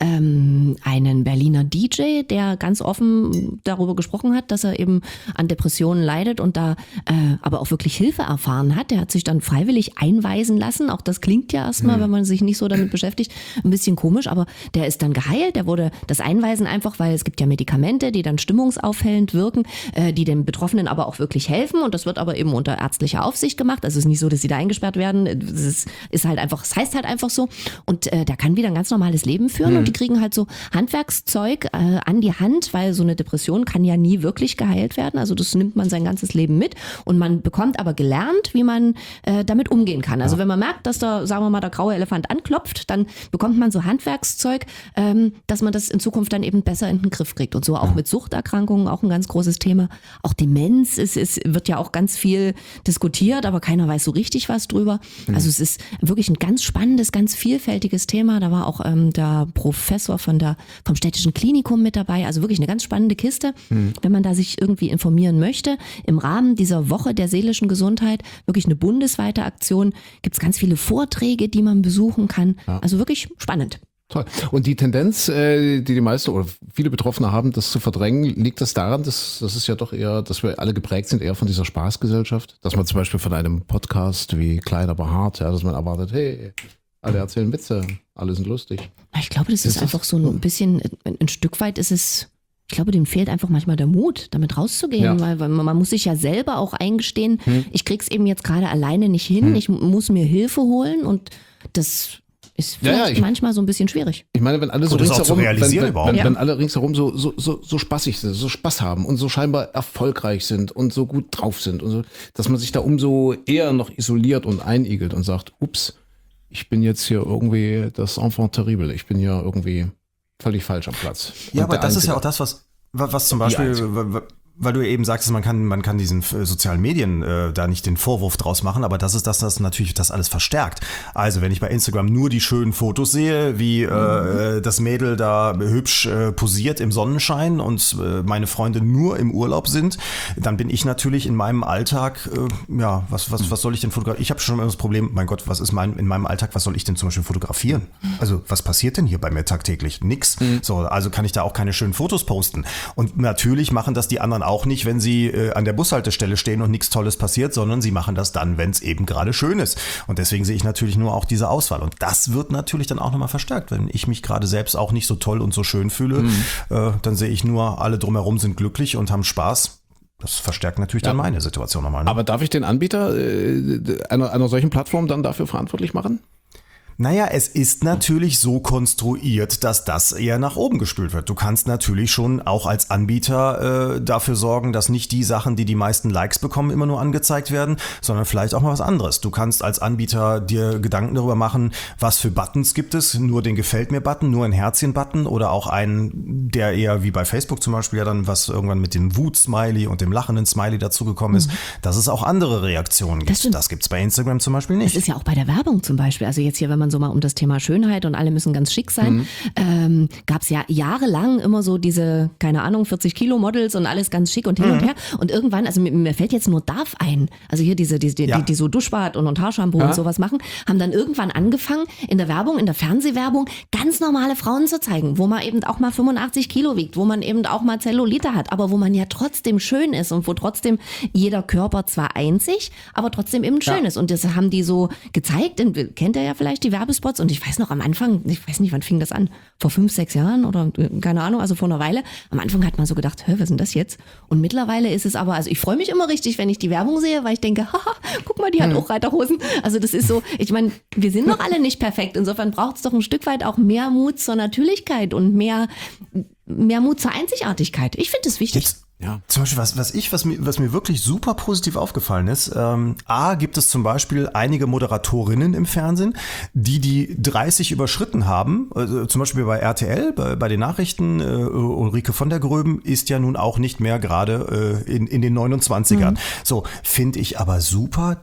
D: ähm, einen Berliner D J, der ganz offen darüber gesprochen hat, dass er eben an Depressionen leidet und da äh, aber auch wirklich Hilfe erfahren hat. Der hat sich dann freiwillig einweisen lassen. Auch das klingt ja erstmal, hm. wenn man sich nicht so damit beschäftigt, ein bisschen komisch, aber der ist dann geheilt. Der wurde das Einweisen einfach, weil es gibt ja Medikamente, die dann stimmungsaufhellend wirken, äh, die den Betroffenen aber auch wirklich helfen und das wird aber eben unter ärztlicher Aufsicht gemacht. Also es ist nicht so, dass sie da eingesperrt werden. Es ist, ist halt einfach, es heißt halt einfach so und äh, der kann wieder ein ganz normales Leben führen mhm. und die kriegen halt so Handwerkszeug äh, an die Hand, weil so eine Depression kann ja nie wirklich geheilt werden. Also das nimmt man sein ganzes Leben mit und man bekommt aber gelernt, wie man äh, damit umgehen kann. Also ja. wenn man merkt, dass da, sagen wir mal, der graue Elefant anklopft, dann bekommt man so Handwerkszeug, ähm, dass man das in Zukunft dann eben besser in den Griff kriegt. Und so auch ja. mit Suchterkrankungen, auch ein ganz großes Thema. Auch Demenz ist, ist, wird ja auch ganz viel diskutiert, aber keiner weiß so richtig was drüber. Mhm. Also es ist wirklich ein ganz spannendes, ganz vielfältiges Thema. Da war auch ähm, der Professor von der, vom Städtischen Klinikum mit dabei. Also wirklich eine ganz spannende Kiste, mhm. wenn man da sich irgendwie informieren möchte. Im Rahmen dieser Woche der seelischen Gesundheit, wirklich eine bundesweite Aktion, gibt es ganz viele Vorträge, die man besuchen kann. Ja. Also wirklich spannend.
C: Toll. Und die Tendenz, die die meisten oder viele Betroffene haben, das zu verdrängen, liegt das daran, dass das ist ja doch eher, dass wir alle geprägt sind eher von dieser Spaßgesellschaft, dass man zum Beispiel von einem Podcast wie Klein aber hart, ja, dass man erwartet, hey, alle erzählen Witze, alle sind lustig.
D: Ich glaube, das ist, ist einfach das? so ein bisschen, ein Stück weit ist es, ich glaube, dem fehlt einfach manchmal der Mut, damit rauszugehen, ja. weil, weil man muss sich ja selber auch eingestehen, hm. ich krieg's eben jetzt gerade alleine nicht hin, hm. ich muss mir Hilfe holen und das ist vielleicht ja, ja, ich, manchmal so ein bisschen schwierig.
C: Ich meine, wenn alle so
E: Gut,
C: ringsherum, wenn, wenn, wenn,
D: ja.
C: wenn alle ringsherum so, so, so, so spaßig sind, so Spaß haben und so scheinbar erfolgreich sind und so gut drauf sind und so, dass man sich da umso eher noch isoliert und einigelt und sagt, ups, ich bin jetzt hier irgendwie das Enfant terrible, ich bin hier irgendwie völlig falsch am Platz.
E: Ja,
C: und
E: aber das
C: Einzige,
E: ist ja auch das, was, was zum Beispiel, weil du eben sagtest, man kann, man kann diesen sozialen Medien äh, da nicht den Vorwurf draus machen, aber das ist das, das natürlich das alles verstärkt. Also wenn ich bei Instagram nur die schönen Fotos sehe, wie äh, das Mädel da hübsch äh, posiert im Sonnenschein und äh, meine Freunde nur im Urlaub sind, dann bin ich natürlich in meinem Alltag, äh, ja, was, was, was soll ich denn fotografieren? Ich habe schon immer das Problem, mein Gott, was ist mein, in meinem Alltag, was soll ich denn zum Beispiel fotografieren? Also was passiert denn hier bei mir tagtäglich? Nix. Mhm. So, also kann ich da auch keine schönen Fotos posten. Und natürlich machen das die anderen auch nicht, wenn sie äh, an der Bushaltestelle stehen und nichts Tolles passiert, sondern sie machen das dann, wenn es eben gerade schön ist. Und deswegen sehe ich natürlich nur auch diese Auswahl. Und das wird natürlich dann auch nochmal verstärkt. Wenn ich mich gerade selbst auch nicht so toll und so schön fühle, mhm. äh, dann sehe ich nur, alle drumherum sind glücklich und haben Spaß. Das verstärkt natürlich ja. dann meine Situation nochmal. Ne?
C: Aber darf ich den Anbieter äh, einer, einer solchen Plattform dann dafür verantwortlich machen?
E: Naja, es ist natürlich so konstruiert, dass das eher nach oben gespült wird. Du kannst natürlich schon auch als Anbieter äh, dafür sorgen, dass nicht die Sachen, die die meisten Likes bekommen, immer nur angezeigt werden, sondern vielleicht auch mal was anderes. Du kannst als Anbieter dir Gedanken darüber machen, was für Buttons gibt es, nur den Gefällt-mir-Button, nur ein Herzchen-Button oder auch einen, der eher wie bei Facebook zum Beispiel ja dann was irgendwann mit dem Wut-Smiley und dem lachenden Smiley dazugekommen ist, mhm. dass es auch andere Reaktionen gibt. Das, das gibt es bei Instagram zum Beispiel nicht.
D: Das ist ja auch bei der Werbung zum Beispiel. Also jetzt hier, wenn man so mal um das Thema Schönheit und alle müssen ganz schick sein, mhm. ähm, gab es ja jahrelang immer so diese, keine Ahnung, vierzig Kilo Models und alles ganz schick und hin mhm. und her. Und irgendwann, also mir, mir fällt jetzt nur Darf ein, also hier diese, diese die, ja. die, die so Duschbad und, und Haarshampoo ja. und sowas machen, haben dann irgendwann angefangen, in der Werbung, in der Fernsehwerbung, ganz normale Frauen zu zeigen, wo man eben auch mal fünfundachtzig Kilo wiegt, wo man eben auch mal Zellulite hat, aber wo man ja trotzdem schön ist und wo trotzdem jeder Körper zwar einzig, aber trotzdem eben schön ja. ist. Und das haben die so gezeigt, kennt ihr ja vielleicht die Werbespots, und ich weiß noch am Anfang, ich weiß nicht, wann fing das an, vor fünf, sechs Jahren oder keine Ahnung, also vor einer Weile, am Anfang hat man so gedacht, hä, was ist denn das jetzt? Und mittlerweile ist es aber, also ich freue mich immer richtig, wenn ich die Werbung sehe, weil ich denke, haha, guck mal, die hat auch Reiterhosen. Also das ist so, ich meine, wir sind doch alle nicht perfekt, insofern braucht es doch ein Stück weit auch mehr Mut zur Natürlichkeit und mehr, mehr Mut zur Einzigartigkeit. Ich finde das wichtig.
E: Jetzt Ja. Zum Beispiel, was, was ich, was mir, was mir wirklich super positiv aufgefallen ist, ähm, A, gibt es zum Beispiel einige Moderatorinnen im Fernsehen, die die dreißig überschritten haben, also zum Beispiel bei R T L, bei, bei den Nachrichten, äh, Ulrike von der Gröben ist ja nun auch nicht mehr gerade äh, in, in den neunundzwanzigern. Mhm. So, finde ich aber super, dass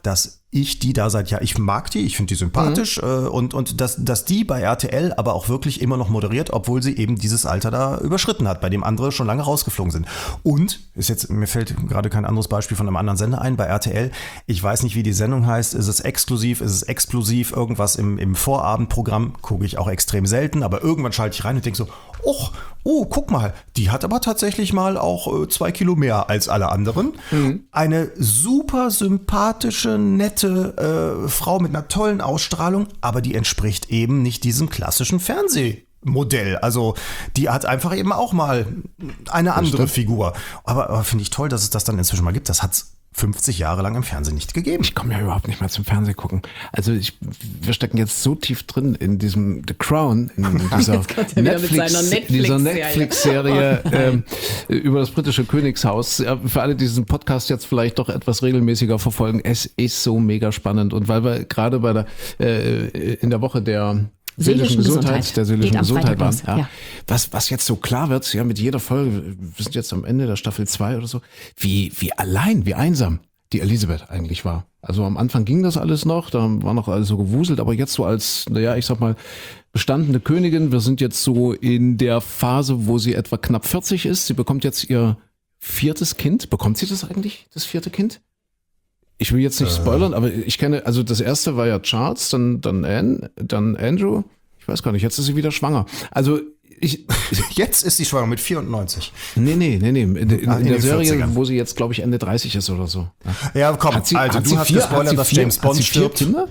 E: ich die da seit Jahr, ich mag die, ich finde die sympathisch
C: Mhm.
E: äh, und, und dass, dass die bei R T L aber auch wirklich immer noch moderiert, obwohl sie eben dieses Alter da überschritten hat, bei dem andere schon lange rausgeflogen sind. Und, ist jetzt, mir fällt gerade kein anderes Beispiel von einem anderen Sender ein, bei R T L, ich weiß nicht, wie die Sendung heißt, ist es exklusiv, ist es explosiv, irgendwas im, im Vorabendprogramm, gucke ich auch extrem selten, aber irgendwann schalte ich rein und denke so, oh, oh, guck mal, die hat aber tatsächlich mal auch äh, zwei Kilo mehr als alle anderen. Mhm. Eine super sympathische, nette äh, Frau mit einer tollen Ausstrahlung, aber die entspricht eben nicht diesem klassischen Fernsehmodell. Also die hat einfach eben auch mal eine andere Figur. Aber, aber finde ich toll, dass es das dann inzwischen mal gibt. Das hat's fünfzig Jahre lang im Fernsehen nicht gegeben.
C: Ich komme ja überhaupt nicht mehr zum Fernsehen gucken. Also ich, wir stecken jetzt so tief drin in diesem The Crown, in dieser Netflix,
D: Netflix
C: dieser Netflix-Serie ähm, über das britische Königshaus. Ja, für alle, die diesen Podcast jetzt vielleicht doch etwas regelmäßiger verfolgen, es ist so mega spannend. Und weil wir gerade bei der äh, in der Woche der seelischen Gesundheit, Gesundheit, der seelischen Gesundheit waren. Ja. Ja. Was, was jetzt so klar wird, ja, mit jeder Folge, wir sind jetzt am Ende der Staffel zwei oder so, wie, wie allein, wie einsam die Elisabeth eigentlich war. Also am Anfang ging das alles noch, da war noch alles so gewuselt, aber jetzt so als, naja, ich sag mal, bestandene Königin, wir sind jetzt so in der Phase, wo sie etwa knapp vierzig ist. Sie bekommt jetzt ihr viertes Kind. Bekommt sie das eigentlich, das vierte Kind? Ich will jetzt nicht spoilern, aber ich kenne, also das erste war ja Charles, dann, dann Anne, dann Andrew. Ich weiß gar nicht, jetzt ist sie wieder schwanger. Also ich.
E: Jetzt ist sie schwanger mit vierundneunzig.
C: Nee, nee, nee, nee. In, in,
E: Ach, in
C: in der
E: den
C: Serie,
E: vierzigern.
C: wo sie jetzt, glaube ich, Ende dreißig ist oder so. Ja,
E: ja komm,
C: hat sie,
E: also
C: hat
E: du
C: sie
E: hast
C: vier,
E: gespoilert, dass
C: vier,
E: James Bond
C: hat sie vier
E: stirbt.
C: Kinder?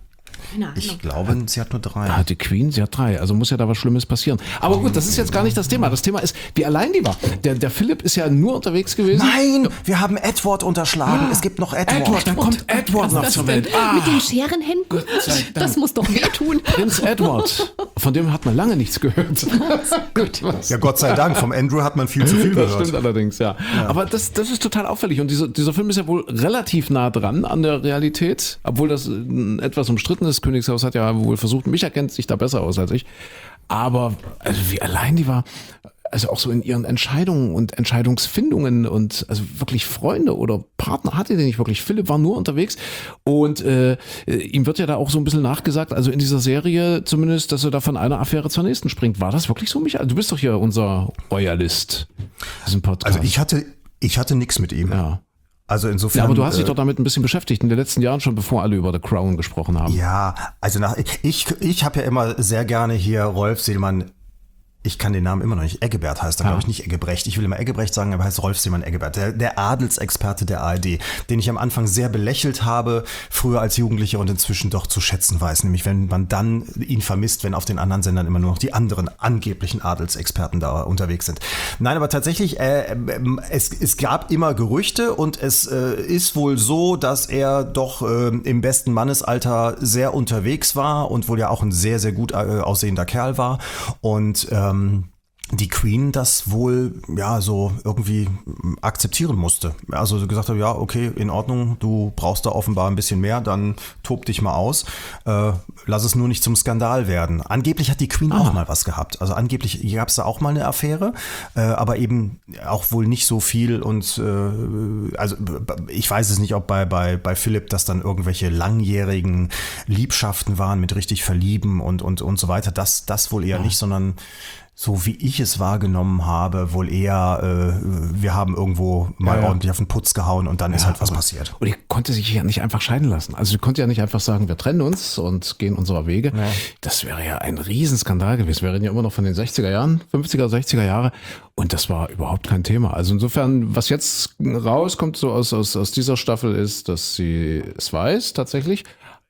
E: Ich glaube, sie hat nur drei.
C: Ah, die Queen, sie hat drei. Also muss ja da was Schlimmes passieren. Aber gut, das ist jetzt gar nicht das Thema. Das Thema ist, wie allein die war. Der, der Philipp ist ja nur unterwegs gewesen.
E: Nein, wir haben Edward unterschlagen.
C: Ah,
E: es gibt noch Edward.
C: Edward, dann kommt Edward noch zur Welt. Ah,
D: Mit den Scherenhänden?
C: Gott sei Dank.
D: Das muss doch wehtun.
C: Prinz Edward. Von dem hat man lange nichts gehört. Gut, was?
E: Ja, Gott sei Dank. Vom Andrew hat man viel zu viel
C: Das
E: gehört.
C: stimmt allerdings, ja. ja. Aber das, das ist total auffällig. Und dieser, dieser Film ist ja wohl relativ nah dran an der Realität. Obwohl das ein etwas umstritten ist. Königshaus hat ja wohl versucht, Micha kennt sich da besser aus als ich. Aber also wie allein die war, also auch so in ihren Entscheidungen und Entscheidungsfindungen und also wirklich Freunde oder Partner hatte die nicht wirklich. Philipp war nur unterwegs und äh, ihm wird ja da auch so ein bisschen nachgesagt, also in dieser Serie zumindest, dass er da von einer Affäre zur nächsten springt. War das wirklich so, Michael? Du bist doch hier unser Royalist. Diesem Podcast.
E: Also ich hatte, ich hatte nichts mit ihm.
C: Ja.
E: Also insofern.
C: Ja, aber du hast dich
E: äh,
C: doch damit ein bisschen beschäftigt in den letzten Jahren schon, bevor alle über The Crown gesprochen haben.
E: Ja, also nach, ich, ich habe ja immer sehr gerne hier Rolf Seelmann. Ich kann den Namen immer noch nicht. Eggebert heißt er,
C: Ja.
E: glaube ich, nicht Eggebrecht. Ich will immer Eggebrecht sagen, aber heißt Rolf Seemann Eggebert. Der, der Adelsexperte der A R D, den ich am Anfang sehr belächelt habe, früher als Jugendlicher und inzwischen doch zu schätzen weiß. Nämlich, wenn man dann ihn vermisst, wenn auf den anderen Sendern immer nur noch die anderen angeblichen Adelsexperten da unterwegs sind. Nein, aber tatsächlich, äh, es, es gab immer Gerüchte und es äh, ist wohl so, dass er doch äh, im besten Mannesalter sehr unterwegs war und wohl ja auch ein sehr, sehr gut äh, aussehender Kerl war. Und ähm, die Queen das wohl ja so irgendwie akzeptieren musste. Also gesagt hat, ja, okay, in Ordnung, du brauchst da offenbar ein bisschen mehr, dann tob dich mal aus. Äh, lass es nur nicht zum Skandal werden. Angeblich hat die Queen
C: Ah.
E: auch mal was gehabt. Also angeblich gab es da auch mal eine Affäre, äh, aber eben auch wohl nicht so viel. Und äh, also ich weiß es nicht, ob bei, bei, bei Philipp das dann irgendwelche langjährigen Liebschaften waren mit richtig Verlieben und, und, und so weiter. Das, das wohl eher
C: Ja.
E: nicht, sondern so wie ich es wahrgenommen habe, wohl eher, äh, wir haben irgendwo mal
C: Ja, ja.
E: ordentlich auf den Putz gehauen und dann ist halt was
C: aber-
E: passiert.
C: Und die konnte sich ja nicht einfach scheiden lassen. Also sie konnte ja nicht einfach sagen, wir trennen uns und gehen unserer Wege.
E: Ja.
C: Das wäre ja ein Riesenskandal gewesen. Wir reden ja immer noch von den sechziger Jahren, fünfziger, sechziger Jahre. Und das war überhaupt kein Thema. Also insofern, was jetzt rauskommt so aus, aus, aus dieser Staffel ist, dass sie es weiß tatsächlich.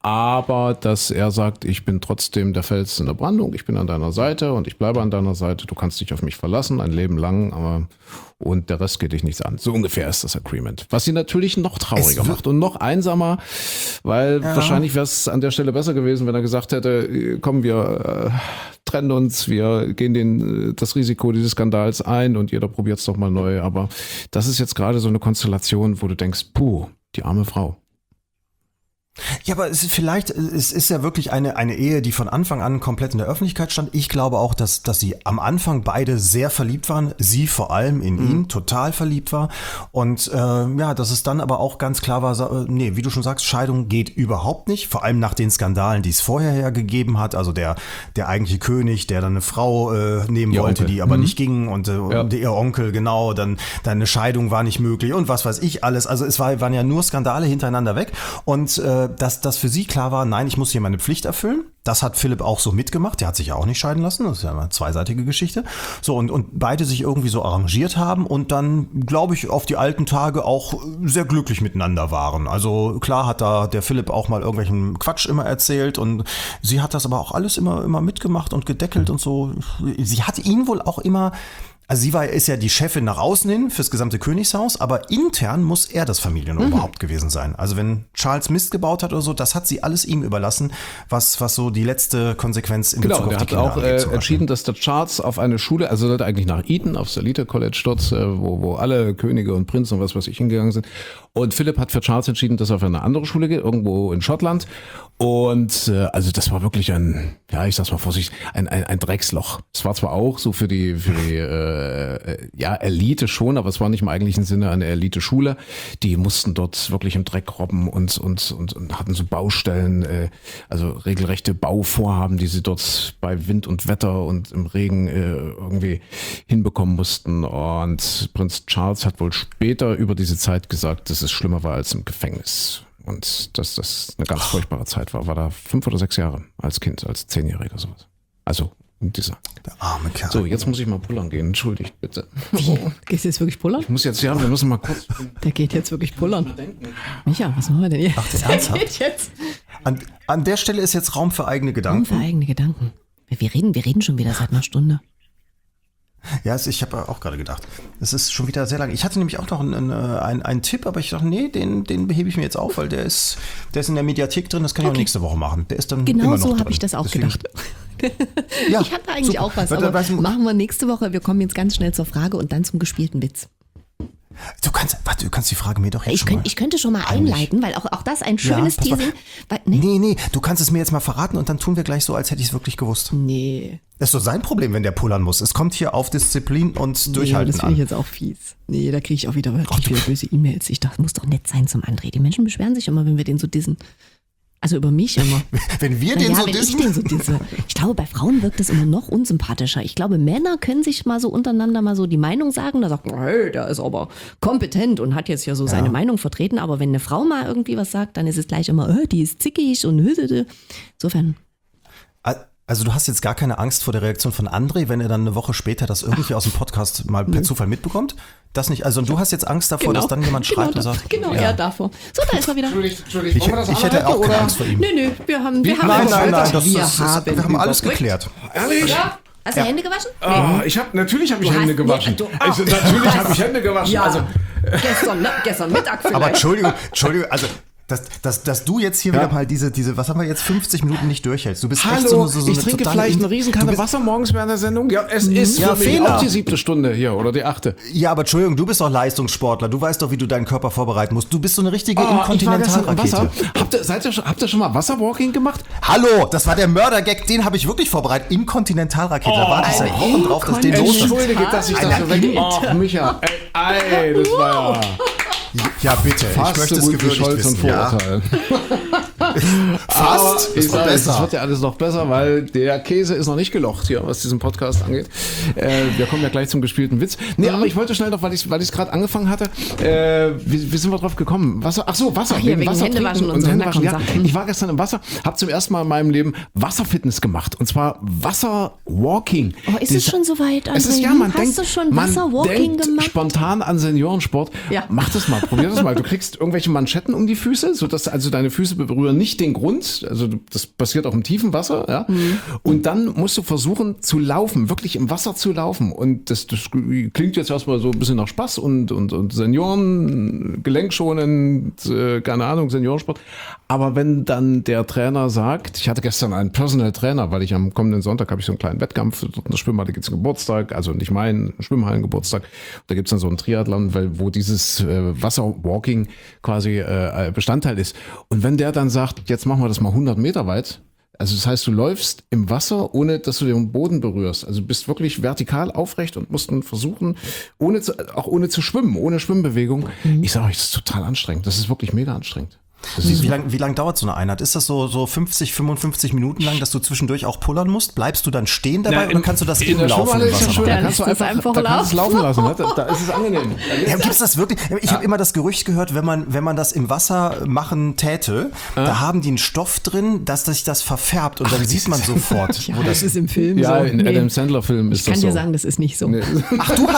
C: Aber dass er sagt, ich bin trotzdem der Fels in der Brandung, ich bin an deiner Seite und ich bleibe an deiner Seite, du kannst dich auf mich verlassen, ein Leben lang, aber und der Rest geht dich nichts an. So ungefähr ist das Agreement. Was sie natürlich noch trauriger
E: Es wird-
C: macht und noch einsamer, weil wahrscheinlich wäre es an der Stelle besser gewesen, wenn er gesagt hätte, komm, wir äh, trennen uns, wir gehen den, das Risiko dieses Skandals ein und jeder probiert es doch mal neu. Aber das ist jetzt gerade so eine Konstellation, wo du denkst, puh, die arme Frau.
E: Ja, aber es ist vielleicht, es ist ja wirklich eine, eine Ehe, die von Anfang an komplett in der Öffentlichkeit stand. Ich glaube auch, dass, dass sie am Anfang beide sehr verliebt waren. Sie vor allem in mhm. ihn total verliebt war. Und äh, ja, dass es dann aber auch ganz klar war, nee, wie du schon sagst, Scheidung geht überhaupt nicht. Vor allem nach den Skandalen, die es vorher ja gegeben hat. Also der, der eigentliche König, der dann eine Frau äh, nehmen
C: ihr
E: wollte,
C: Onkel.
E: die aber
C: mhm.
E: nicht ging. Und, äh,
C: ja.
E: und ihr Onkel, genau. Dann, dann eine Scheidung war nicht möglich und was weiß ich alles. Also es war, waren ja nur Skandale hintereinander weg. Und äh, dass das für sie klar war, nein, ich muss hier meine Pflicht erfüllen. Das hat Philipp auch so mitgemacht. Der hat sich ja auch nicht scheiden lassen. Das ist ja eine zweiseitige Geschichte. So, und, und beide sich irgendwie so arrangiert haben und dann, glaube ich, auf die alten Tage auch sehr glücklich miteinander waren. Also klar hat da der Philipp auch mal irgendwelchen Quatsch immer erzählt und sie hat das aber auch alles immer, immer mitgemacht und gedeckelt und so. Sie hat ihn wohl auch immer... Also sie war, ist ja die Chefin nach außen hin fürs gesamte Königshaus, aber intern muss er das Familienoberhaupt mhm. gewesen sein. Also wenn Charles Mist gebaut hat oder so, das hat sie alles ihm überlassen, was, was so die letzte Konsequenz in
C: genau,
E: Bezug auf die Kinder
C: angeht. Genau, der hat auch äh, entschieden, dass der Charles auf eine Schule, also sollte eigentlich nach Eton, aufs Elite College dort, äh, wo, wo alle Könige und Prinzen und was weiß ich hingegangen sind. Und Philipp hat für Charles entschieden, dass er auf eine andere Schule geht, irgendwo in Schottland. Und äh, also das war wirklich ein, ja, ich sag's mal vorsichtig, ein, ein, ein Drecksloch. Es war zwar auch so für die, für die äh, ja, Elite schon, aber es war nicht im eigentlichen Sinne eine Elite-Schule. Die mussten dort wirklich im Dreck robben und, und, und, und hatten so Baustellen, äh, also regelrechte Bauvorhaben, die sie dort bei Wind und Wetter und im Regen äh, irgendwie hinbekommen mussten. Und Prinz Charles hat wohl später über diese Zeit gesagt, dass es schlimmer war als im Gefängnis. Und dass das eine ganz furchtbare Zeit war. War da fünf oder sechs Jahre als Kind, als Zehnjähriger sowas. Also in dieser.
E: Der arme Kerl.
C: So, jetzt muss ich mal pullern gehen. Entschuldigt bitte.
D: Wie? Gehst du jetzt wirklich pullern?
C: Ich muss jetzt, ja, wir müssen mal kurz.
D: Der geht jetzt wirklich pullern. Micha, was machen wir denn hier?
E: Ach, der ernsthaft?
D: geht jetzt.
E: An, an der Stelle ist jetzt Raum für eigene Gedanken.
D: Raum für eigene Gedanken. Wir reden, wir reden schon wieder seit einer Stunde.
E: Ja, es, ich habe auch gerade gedacht, es ist schon wieder sehr lang. Ich hatte nämlich auch noch einen, einen, einen Tipp, aber ich dachte, nee, den, den behebe ich mir jetzt auf, weil der ist, der ist in der Mediathek drin, das kann ich
D: Okay.
E: auch nächste Woche machen. Der ist dann
D: Genau
E: immer noch
D: so
E: drin.
D: habe ich das auch
E: Deswegen,
D: gedacht.
E: Ja,
D: ich hatte eigentlich
E: super.
D: auch was,
E: Weil,
D: aber
E: weißt du,
D: machen wir nächste Woche. Wir kommen jetzt ganz schnell zur Frage und dann zum gespielten Witz.
E: Du kannst, warte, du kannst die Frage mir doch jetzt
D: Ich,
E: schon
D: könnt,
E: mal.
D: ich könnte schon mal
E: Heimlich.
D: einleiten, weil auch, auch das ein schönes
E: pass mal.
D: Teasing. Weil, nee,
E: Nee, nee, du kannst es mir jetzt mal verraten und dann tun wir gleich so, als hätte ich es wirklich gewusst.
D: nee,
E: Das ist doch sein Problem, wenn der pullern muss. Es kommt hier auf Disziplin und
D: nee,
E: Durchhalten
D: das finde ich
E: an.
D: jetzt auch fies. Nee, da kriege ich auch wieder wirklich viele böse E-Mails. Ich dachte, muss doch nett sein zum André. Die Menschen beschweren sich immer, wenn wir den so dissen. Also über mich immer.
E: Wenn wir
D: Na
E: den
D: ja,
E: so
D: wenn ich
E: dissen,
D: den so disse. Ich glaube, bei Frauen wirkt das immer noch unsympathischer. Ich glaube, Männer können sich mal so untereinander mal so die Meinung sagen. Da sagt man, hey, der ist aber kompetent und hat jetzt ja so seine Meinung vertreten. Aber wenn eine Frau mal irgendwie was sagt, dann ist es gleich immer, oh, die ist zickig und hüdede. Insofern.
E: Also du hast jetzt gar keine Angst vor der Reaktion von André, wenn er dann eine Woche später das irgendwie aus dem Podcast mal per Zufall mitbekommt? Das nicht. Also du hast jetzt Angst davor, dass dann jemand schreibt
D: genau,
E: und sagt.
D: Genau,
E: ja.
D: er davor. So, da ist er wieder.
C: Entschuldigt, entschuldigt.
E: Ich,
C: Wollen wir das
E: ich hätte
C: anhalten,
E: auch keine
C: oder?
E: Angst vor ihm.
D: Nö, nö, wir haben, wir haben
E: Nein,
D: alles
E: nein, nein,
D: weiter.
E: das,
D: wir
E: das,
D: haben,
E: wir haben alles
D: überbrückt.
E: geklärt.
C: Ehrlich?
D: Ja? Hast du
E: Ja.
D: Hände gewaschen?
C: Ah, ich hab, natürlich habe ich
D: Du
C: Hände
D: hast-
C: gewaschen.
D: nee, du-
C: also, natürlich habe ich Hände gewaschen.
D: Ja,
C: Also,
D: gestern, ne? gestern Mittag vielleicht.
E: Aber Entschuldigung, Entschuldigung, also dass, dass, dass du jetzt hier
C: Ja.
E: wieder mal diese, diese, was haben wir jetzt, fünfzig Minuten nicht durchhältst. Du bist echt
C: hallo,
E: so, so, so
C: ich
E: eine
C: trinke
E: totale
C: vielleicht
E: In-
C: eine Riesenkanne
E: du bist-
C: Wasser morgens während der Sendung. Ja, es ist
E: Ja,
C: für mich
E: Fehler.
C: auch die siebte Stunde hier oder die achte.
E: Ja, aber Entschuldigung, du bist doch Leistungssportler. Du weißt doch, wie du deinen Körper vorbereiten musst. Du bist so eine richtige
C: Oh, ich war gestern im
E: Inkontinentalrakete.
C: Wasser. Habt ihr, seid ihr schon, habt ihr schon mal Wasserwalking gemacht?
E: Hallo, das war der Mördergag, den habe ich wirklich vorbereitet. Inkontinentalrakete. da warte ich seit Wochen drauf, dass den los ist.
C: Entschuldige, dass ich das so weg... Oh, Micha, ey, ey, das war ja
E: Ja, bitte. Ich
C: fast
E: möchte
C: so
E: es
C: gut wie
E: gewürdigt
C: Scholz und
E: wissen. Ja.
C: Vorurteil.
E: Fast.
C: Aber
E: Das
C: ich
E: war
C: sage, es
E: besser.
C: wird ja alles noch besser, weil der Käse ist noch nicht gelocht hier, was diesen Podcast angeht. Äh, wir kommen ja gleich zum gespielten Witz. Nee, aber ich wollte schnell noch, weil ich weil ich es gerade angefangen hatte, äh, wie, wie sind wir drauf gekommen? Wasser, ach so, Wasser.
D: Ach hier, wegen
C: Wasser
D: Händewaschen
C: trinken
D: und so. Na
C: Händewaschen.
D: komm,
C: Ja,
D: sag.
C: ich war gestern im Wasser, habe zum ersten Mal in meinem Leben Wasserfitness gemacht. Und zwar Wasserwalking.
D: Oh, ist es
C: Das-
D: schon soweit,
C: Es ist
D: André?
C: ja, man
D: Hast
C: denkt,
D: du schon
C: man
D: Wasserwalking
C: denkt
D: gemacht?
C: spontan an Seniorensport.
D: Ja.
C: Mach das mal, probier das mal. Du kriegst irgendwelche Manschetten um die Füße, sodass also deine Füße berühren nicht den Grund. Also du- das passiert auch im tiefen Wasser. Ja?
D: Mhm.
C: Und dann musst du versuchen zu laufen, wirklich im Wasser zu laufen. Und das, das klingt jetzt erstmal so ein bisschen nach Spaß und, und, und Senioren, gelenkschonend, äh, keine Ahnung, Seniorensport. Aber wenn dann der Trainer sagt, ich hatte gestern einen Personal Trainer, weil ich am kommenden Sonntag habe ich so einen kleinen Wettkampf, dort in der Schwimmhalle gibt es einen Geburtstag, also nicht meinen Schwimmhallengeburtstag. Da gibt es dann so einen Triathlon, weil, wo dieses äh, Wasserwalking quasi äh, Bestandteil ist. Und wenn der dann sagt, jetzt machen wir das mal hundert Meter weit, also das heißt, du läufst im Wasser, ohne dass du den Boden berührst. Also du bist wirklich vertikal aufrecht und musst dann versuchen, ohne zu, auch ohne zu schwimmen, ohne Schwimmbewegung. Mhm. Ich sage euch, das ist total anstrengend. Das ist wirklich mega anstrengend.
E: Wie lange wie lang dauert so eine Einheit? Ist das so, so fünfzig, fünfundfünfzig Minuten lang, dass du zwischendurch auch pullern musst? Bleibst du dann stehen dabei
C: Na,
E: oder kannst du das
C: in
E: im
C: der
E: Laufen im
C: ist ja
E: Wasser
C: schön,
E: machen?
C: da kannst du
D: Dann ist
C: einfach,
D: das einfach
C: da kannst du es laufen lassen. Ne? Da, da ist es angenehm.
E: Ja, gibt's das wirklich? Ich ja. habe immer das Gerücht gehört, wenn man, wenn man das im Wasser machen täte, ja. da haben die einen Stoff drin, dass sich das verfärbt und dann Ach, sieht man sofort,
D: ja,
E: wo das
D: ist im Film
C: ja,
D: so.
C: in
D: Nee.
C: Adam Sandler Film ist
D: Ich kann
C: das so.
D: dir sagen, das ist nicht so.
C: Nee.
E: Ach du,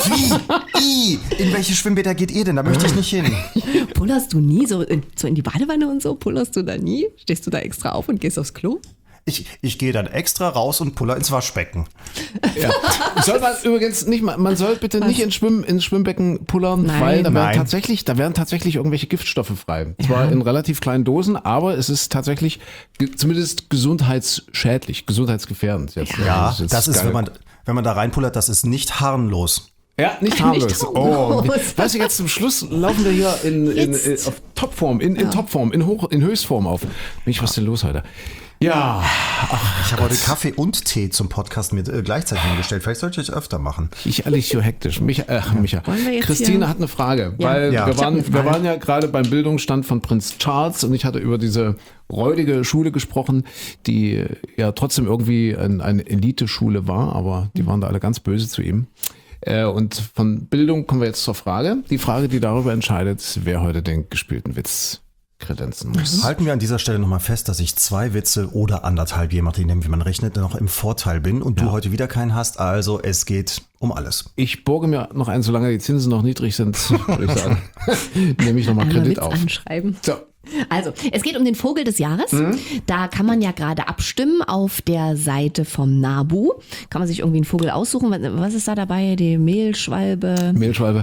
E: wie? I, in welche Schwimmbäder geht ihr denn? Da möchte ich nicht hin.
D: Pullerst du nie so in, so in die Badewanne und so? Pullerst du da nie? Stehst du da extra auf und gehst aufs Klo?
E: Ich, ich gehe dann extra raus und puller ins Waschbecken.
C: Ja. Soll man übrigens nicht, man soll bitte nicht ins, Schwimm, ins Schwimmbecken pullern,
D: Nein.
C: weil da werden,
E: Nein.
C: tatsächlich, da werden tatsächlich irgendwelche Giftstoffe frei.
D: Ja.
C: Zwar in relativ kleinen Dosen, aber es ist tatsächlich ge- zumindest gesundheitsschädlich, gesundheitsgefährdend. Jetzt,
E: Ja,
C: jetzt
E: das ist,
C: geil.
E: wenn man, wenn man da reinpullert, das ist nicht harmlos.
C: Ja, nicht harmlos.
D: Nicht
C: Oh,
D: harmlos.
C: weißt du, jetzt zum Schluss laufen wir hier in, in, in,
D: Jetzt.
C: auf Topform, in, in Topform, in, Hoch, in Höchstform auf. Mensch, was ist denn los heute? Ja,
E: Ich habe heute Kaffee und Tee zum Podcast mir äh, gleichzeitig hingestellt. Vielleicht sollte ich das öfter machen.
C: ich ehrlich so hektisch. Micha, äh, Micha.
D: Wollen wir jetzt
C: Christine
D: hier-
C: hat eine Frage,
D: Ja.
C: weil
E: Ja.
C: wir,
E: Ich hab
C: waren,
D: eine
C: wir
D: Frage.
C: waren ja gerade beim Bildungsstand von Prinz Charles und ich hatte über diese räudige Schule gesprochen, die ja trotzdem irgendwie ein, eine Elite-Schule war, aber die waren da alle ganz böse zu ihm. Äh, und von Bildung kommen wir jetzt zur Frage. Die Frage, die darüber entscheidet, wer heute den gespielten Witz kredenzen muss.
E: Halten wir an dieser Stelle nochmal fest, dass ich zwei Witze oder anderthalb, je nachdem, wie man rechnet, noch im Vorteil bin und du heute wieder keinen hast. Also es geht um alles.
C: Ich borge mir noch einen, solange die Zinsen noch niedrig sind, würde ich sagen. Nehme ich nochmal
D: Einmal
C: Kredit
D: Witz
C: auf.
D: anschreiben.
C: So.
D: Also, es geht um den Vogel des Jahres.
C: Mhm.
D: Da kann man ja gerade abstimmen auf der Seite vom NABU. Kann man sich irgendwie einen Vogel aussuchen. Was- Was ist da dabei? Die Mehlschwalbe,
C: Mehlschwalbe.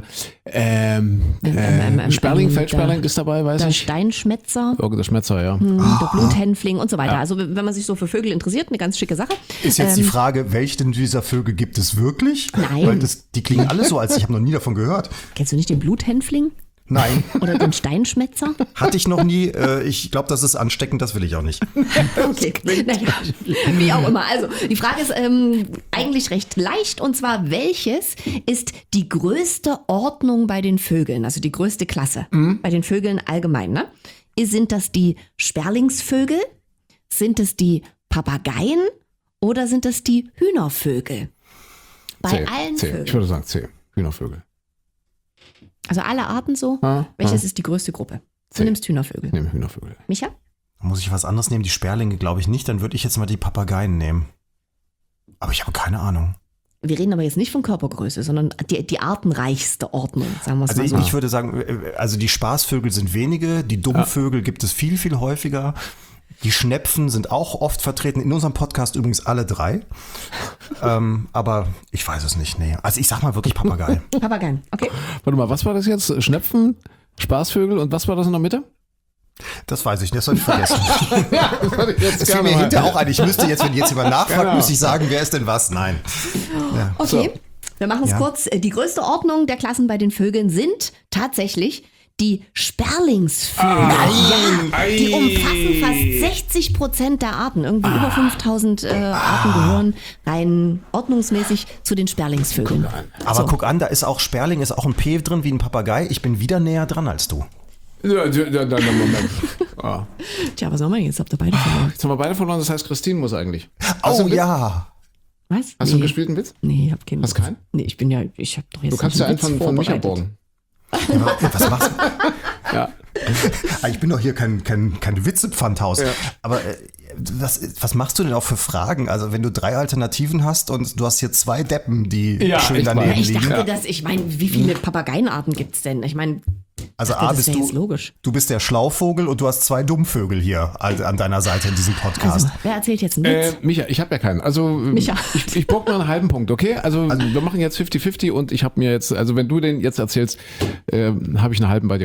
C: Ähm,
D: Ähm,
C: äh,
D: ähm, ähm,
C: Sperling,
D: ähm,
C: Feldsperling
D: der-
C: ist dabei, weiß
D: der
C: ich.
D: Steinschmätzer,
C: Irgendein Schmetzer, ja.
D: der Bluthänfling und so weiter. Also, wenn man sich so für Vögel interessiert, eine ganz schicke Sache.
E: Ist jetzt
D: Ähm,
E: die Frage, welchen dieser Vögel gibt es wirklich?
D: Nein.
E: Weil das, die klingen alle so, als ich habe noch nie davon gehört.
D: Kennst du nicht den Bluthänfling
E: Nein,
D: oder den Steinschmätzer?
E: hatte ich noch nie. Äh, ich glaube, das ist ansteckend, das will ich auch nicht.
D: Okay, naja, wie auch immer. Also, die Frage ist ähm, eigentlich recht leicht und zwar, welches ist die größte Ordnung bei den Vögeln, also die größte Klasse bei den Vögeln allgemein, ne? Sind das die Sperlingsvögel? Sind es die Papageien oder sind es die Hühnervögel? Bei
C: C,
D: allen
C: C. Ich
D: Vögeln.
C: würde sagen C. Hühnervögel.
D: Also alle Arten so.
C: Ah,
D: Welches
C: ah.
D: ist die größte Gruppe? Du
C: C.
D: nimmst Hühnervögel.
C: Ich nehme Hühnervögel.
D: Micha?
E: Muss ich was anderes nehmen? Die Sperlinge glaube ich nicht. Dann würde ich jetzt mal die Papageien nehmen. Aber ich habe keine Ahnung.
D: Wir reden aber jetzt nicht von Körpergröße, sondern die, die artenreichste Ordnung, sagen wir es
E: Also
D: mal
E: ich,
D: so.
E: ich würde sagen, äh, also die Spaßvögel sind wenige, die Dummvögel gibt es viel, viel häufiger. Die Schnepfen sind auch oft vertreten, in unserem Podcast übrigens alle drei. ähm, aber ich weiß es nicht, nee. Also ich sag mal wirklich Papagei.
D: Papageien, okay.
C: Warte mal, was war das jetzt? Schnepfen, Spaßvögel und was war das in der Mitte?
E: Das weiß ich nicht, das habe ich vergessen.
C: Ja, das würde ich jetzt
E: Das fiel mir hinterher auch ein. Ich müsste jetzt, wenn jetzt jemand nachfragt,
C: Genau.
E: muss ich sagen, wer ist denn was? Nein.
D: Okay, wir machen es
E: Ja.
D: kurz. Die größte Ordnung der Klassen bei den Vögeln sind tatsächlich die Sperlingsvögel. Ja, die umfassen fast sechzig Prozent der Arten. Irgendwie über fünftausend äh, Arten gehören rein ordnungsmäßig zu den Sperlingsvögeln.
E: Aber
D: So.
E: guck an, da ist auch Sperling, ist auch ein P drin wie ein Papagei. Ich bin wieder näher dran als du.
C: Ja, ja, ja, ja, Moment. Ah.
D: Tja, was soll man jetzt? Habt ihr beide verloren?
C: Jetzt haben wir beide verloren, das heißt, Christine muss eigentlich. Hast du
E: Oh
C: einen Witz?
E: ja.
D: Was?
C: Hast
D: nee.
C: du einen gespielten Witz?
D: Nee, ich hab keinen.
C: Hast
D: Witz.
C: keinen?
D: Nee, ich bin ja, ich habe doch jetzt
C: Du kannst
D: nicht
C: ja einen
D: Witz
C: von, von Micha
D: vorbereitet.
C: borgen.
E: Was machst du?
C: Ja.
E: Ah, Ich bin doch hier kein, kein, kein Witzepfandhaus. Aber äh, was, was machst du denn auch für Fragen? Also wenn du drei Alternativen hast und du hast hier zwei Deppen, die
C: Ja,
E: schön
C: ich
E: daneben
C: weiß.
D: Ich
E: liegen.
D: dachte, dass, ich meine, wie viele Papageienarten gibt's denn? Ich meine,
E: Also
D: dachte,
E: A,
D: das
E: bist
D: wäre
E: du,
D: jetzt logisch.
E: du bist der Schlauvogel und du hast zwei Dummvögel hier also an deiner Seite in diesem Podcast.
D: Also, wer erzählt jetzt einen
C: Äh,
D: Witz?
C: Micha, ich habe ja keinen. Also ähm,
D: Micha.
C: ich, ich bock nur einen halben Punkt, okay? Also, wir machen jetzt fünfzig fünfzig und ich habe mir jetzt, also wenn du den jetzt erzählst, äh, habe ich einen halben bei dir gut.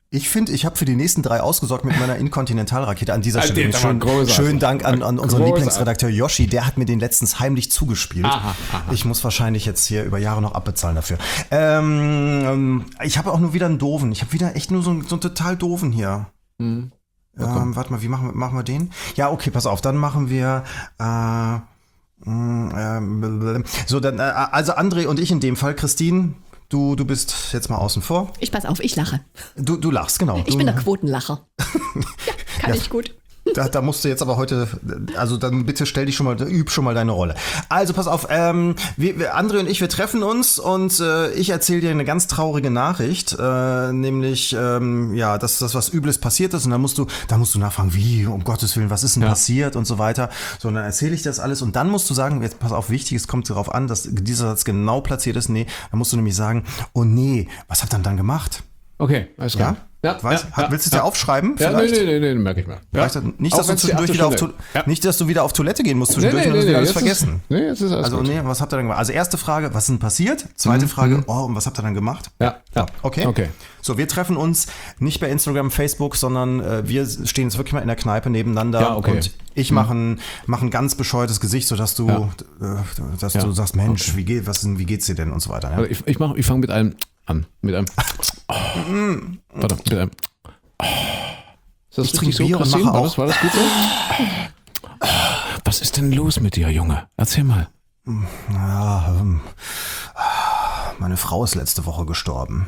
E: Ich finde, ich habe für die nächsten drei ausgesorgt mit meiner Inkontinentalrakete an dieser
C: Ah,
E: Stelle.
C: der
E: Schön,
C: war großartig.
E: schönen Dank an, an unseren
C: Großartig.
E: Lieblingsredakteur Yoshi, der hat mir den letztens heimlich zugespielt.
C: Aha, aha.
E: Ich muss wahrscheinlich jetzt hier über Jahre noch abbezahlen dafür. Ähm, ich habe auch nur wieder einen doofen. Ich habe wieder echt nur so einen, so einen total doofen hier.
C: Mhm.
E: Ähm, warte mal, wie machen wir, machen wir den? Ja, okay, pass auf, dann machen wir äh, ähm, so, dann, äh, also André und ich in dem Fall, Christine, du, du bist jetzt mal außen vor.
D: Ich pass auf, ich lache.
E: Du, du lachst, genau.
D: Ich
E: du,
D: bin der Quotenlacher. ja, kann
E: Ja.
D: ich gut.
E: Da, da musst du jetzt aber heute, also dann bitte stell dich schon mal, üb schon mal deine Rolle. Also pass auf, ähm, wir, wir, André und ich, wir treffen uns und äh, ich erzähle dir eine ganz traurige Nachricht, äh, nämlich, ähm, ja, dass das was Übles passiert ist und dann musst du, da musst du nachfragen, wie, um Gottes Willen, was ist denn
C: Ja.
E: passiert und so weiter. So, und dann erzähle ich das alles und dann musst du sagen, jetzt pass auf, wichtig, es kommt darauf an, dass dieser Satz genau platziert ist. Nee, dann musst du nämlich sagen, oh nee, was habt ihr denn dann gemacht?
C: Okay, alles klar.
E: Ja? Weißt,
C: ja,
E: hat, willst du es
C: ja.
E: dir aufschreiben?
C: Ja, nee,
E: Vielleicht?
C: nee, nee, nee, merke ich mal. Ja.
E: Weißt du, nicht,
C: Auch
E: dass du
C: wenn's die
E: zwischendurch
C: achte
E: wieder auf,
C: Stunde-
E: to-
C: ja.
E: nicht, dass du wieder auf Toilette gehen musst zwischendurch
C: Nee, nee,
E: und das
C: nee,
E: wieder alles
C: jetzt
E: vergessen.
C: Ist, nee, jetzt ist alles
E: Also,
C: gut.
E: nee, was habt ihr dann gemacht? Also, erste Frage, was ist denn passiert? Zweite Frage, oh, und was habt ihr dann gemacht?
C: Ja, ja.
E: Okay.
C: Okay.
E: So, wir treffen uns nicht bei Instagram, Facebook, sondern äh, wir stehen jetzt wirklich mal in der Kneipe nebeneinander
C: Ja, okay.
E: und ich mache ein, mach ein ganz bescheuertes Gesicht, sodass du,
C: Ja.
E: äh, dass
C: Ja.
E: du sagst, Mensch, wie, geht, was, ist denn- wie geht's dir denn und so weiter. Ja?
C: Also ich ich, mach- ich fange mit einem an. Mit einem. Oh. Warte, mit einem. Oh. Ist das
E: Ich
C: richtig
E: trinke
C: so,
E: Bier und
C: Christine?
E: mache
C: War
E: auch-
C: das, war das gut so? Oh. Was ist denn los mit dir, Junge? Erzähl mal.
E: Ja, ähm, meine Frau ist letzte Woche gestorben.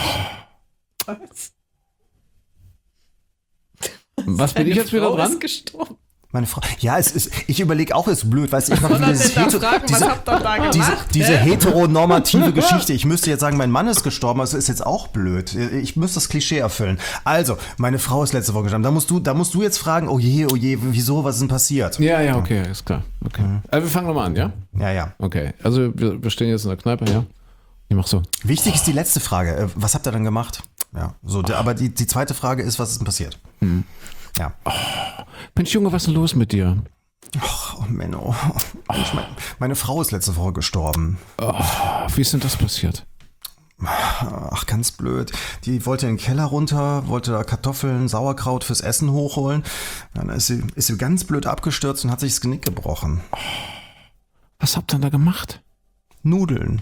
C: Was bin ich jetzt wieder
D: Frau
C: dran?
D: ist gestorben.
E: Meine Frau. Ja, es ist, ich überlege auch, es ist blöd, weißt du, ich mache dieses
D: denn da
E: Heter-
D: fragen, was
E: diese,
D: habt ihr da gemacht?
E: diese, diese
D: hä?
E: heteronormative Geschichte. Ich müsste jetzt sagen, mein Mann ist gestorben, also ist jetzt auch blöd. Ich müsste das Klischee erfüllen. Also, meine Frau ist letzte Woche gestorben. Da musst du, da musst du jetzt fragen, oh je, oh je, wieso, was ist denn passiert?
C: Ja, ja, okay, ist klar. Okay.
E: Mhm.
C: Also wir fangen nochmal an, ja?
E: Ja, ja.
C: Okay. Also wir, wir stehen jetzt in der Kneipe, ja? Ich mach so.
E: Wichtig ist die letzte Frage. Äh, Was habt ihr dann gemacht? Ja, so, der, aber die, die zweite Frage ist, was ist denn passiert?
C: Mhm.
E: Ja.
C: Mensch, Junge, was ist denn los mit dir?
E: Oh, Menno. Mensch, mein, meine Frau ist letzte Woche gestorben.
C: Oh, wie ist denn das passiert?
E: Ach, ganz blöd. Die wollte in den Keller runter, wollte da Kartoffeln, Sauerkraut fürs Essen hochholen. Dann ist sie, ist sie ganz blöd abgestürzt und hat sich das Genick gebrochen.
C: Was habt ihr denn da gemacht?
E: Nudeln.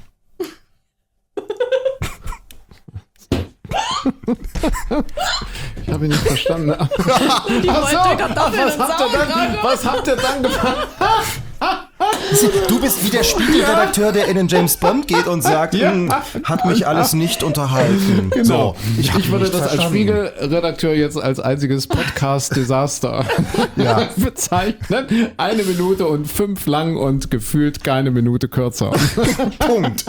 C: Ich habe ihn nicht verstanden.
D: Die wollte Kartoffeln
C: was,
D: und
C: habt ihr dann,
D: Sauerkraut.
C: was habt ihr dann gemacht?
E: Du bist wie der Spiegelredakteur, der in den James Bond geht und sagt,
C: Ja.
E: "Hm, hat mich alles nicht unterhalten.
C: Genau.
E: So,
C: ich
E: hab
C: ich würde
E: nicht
C: das als
E: verstanden.
C: Spiegelredakteur jetzt als einziges Podcast-Desaster
E: Ja.
C: bezeichnen. Eine Minute und fünf lang und gefühlt keine Minute kürzer.
E: Punkt.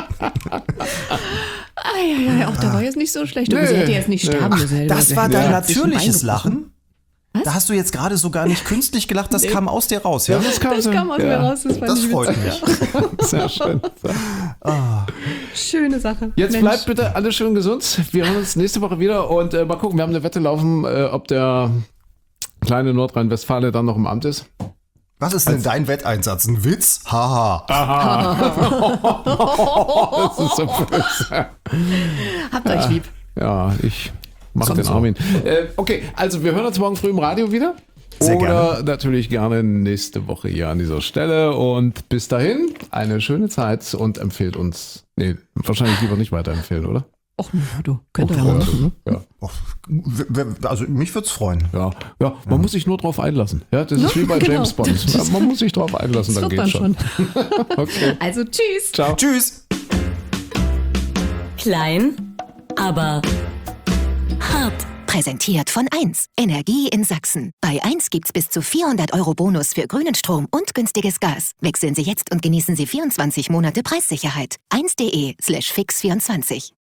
D: Ah, ja, ja, auch der war jetzt nicht so schlecht. Du
C: Nee,
D: sie hätte jetzt nicht
C: nee.
D: sterben müssen.
E: Das war dein
C: Ja.
E: natürliches Lachen?
D: Was?
E: Da hast du jetzt gerade so gar nicht künstlich gelacht, das kam aus dir raus, ja?
C: das kam,
D: Das
C: so-
D: kam aus
C: ja,
D: mir raus, das fand
E: Das
D: ich
E: freut
D: witzig.
E: mich.
C: Sehr schön.
D: Schöne Sache.
C: Jetzt
D: Mensch.
C: bleibt bitte alle schön gesund. Wir hören uns nächste Woche wieder und äh, mal gucken, wir haben eine Wette laufen, äh, ob der kleine Nordrhein-Westfale dann noch im Amt ist.
E: Was ist denn dein Wetteinsatz? Ein Witz? Haha.
C: Das ist so böse.
D: Habt euch lieb.
C: Ja, ich mach
E: Kommt
C: den
E: so.
C: Armin. Äh, okay, also wir hören uns morgen früh im Radio wieder.
E: Sehr
C: Oder
E: gerne.
C: natürlich gerne nächste Woche hier an dieser Stelle. Und bis dahin eine schöne Zeit und empfehlt uns, nee, wahrscheinlich lieber nicht weiterempfehlen, oder?
D: Och, na, du könnt ihr ja mal machen, ne?
C: Ja,
E: Oh, w- w- Also mich würde es freuen.
C: ja, ja, man muss sich nur drauf einlassen. Ja, das ist wie bei
D: genau.
C: James Bond. Ja, man muss sich drauf einlassen,
D: Das
C: dann
D: wird
C: geht's
D: dann
C: schon.
D: schon.
C: Okay,
D: Also tschüss.
C: ciao.
E: Tschüss.
A: Klein, aber hart.
B: Präsentiert von eins. Energie in Sachsen. Bei eins gibt's bis zu vierhundert Euro Bonus für grünen Strom und günstiges Gas. Wechseln Sie jetzt und genießen Sie vierundzwanzig Monate Preissicherheit. eins punkt de slash fix vierundzwanzig.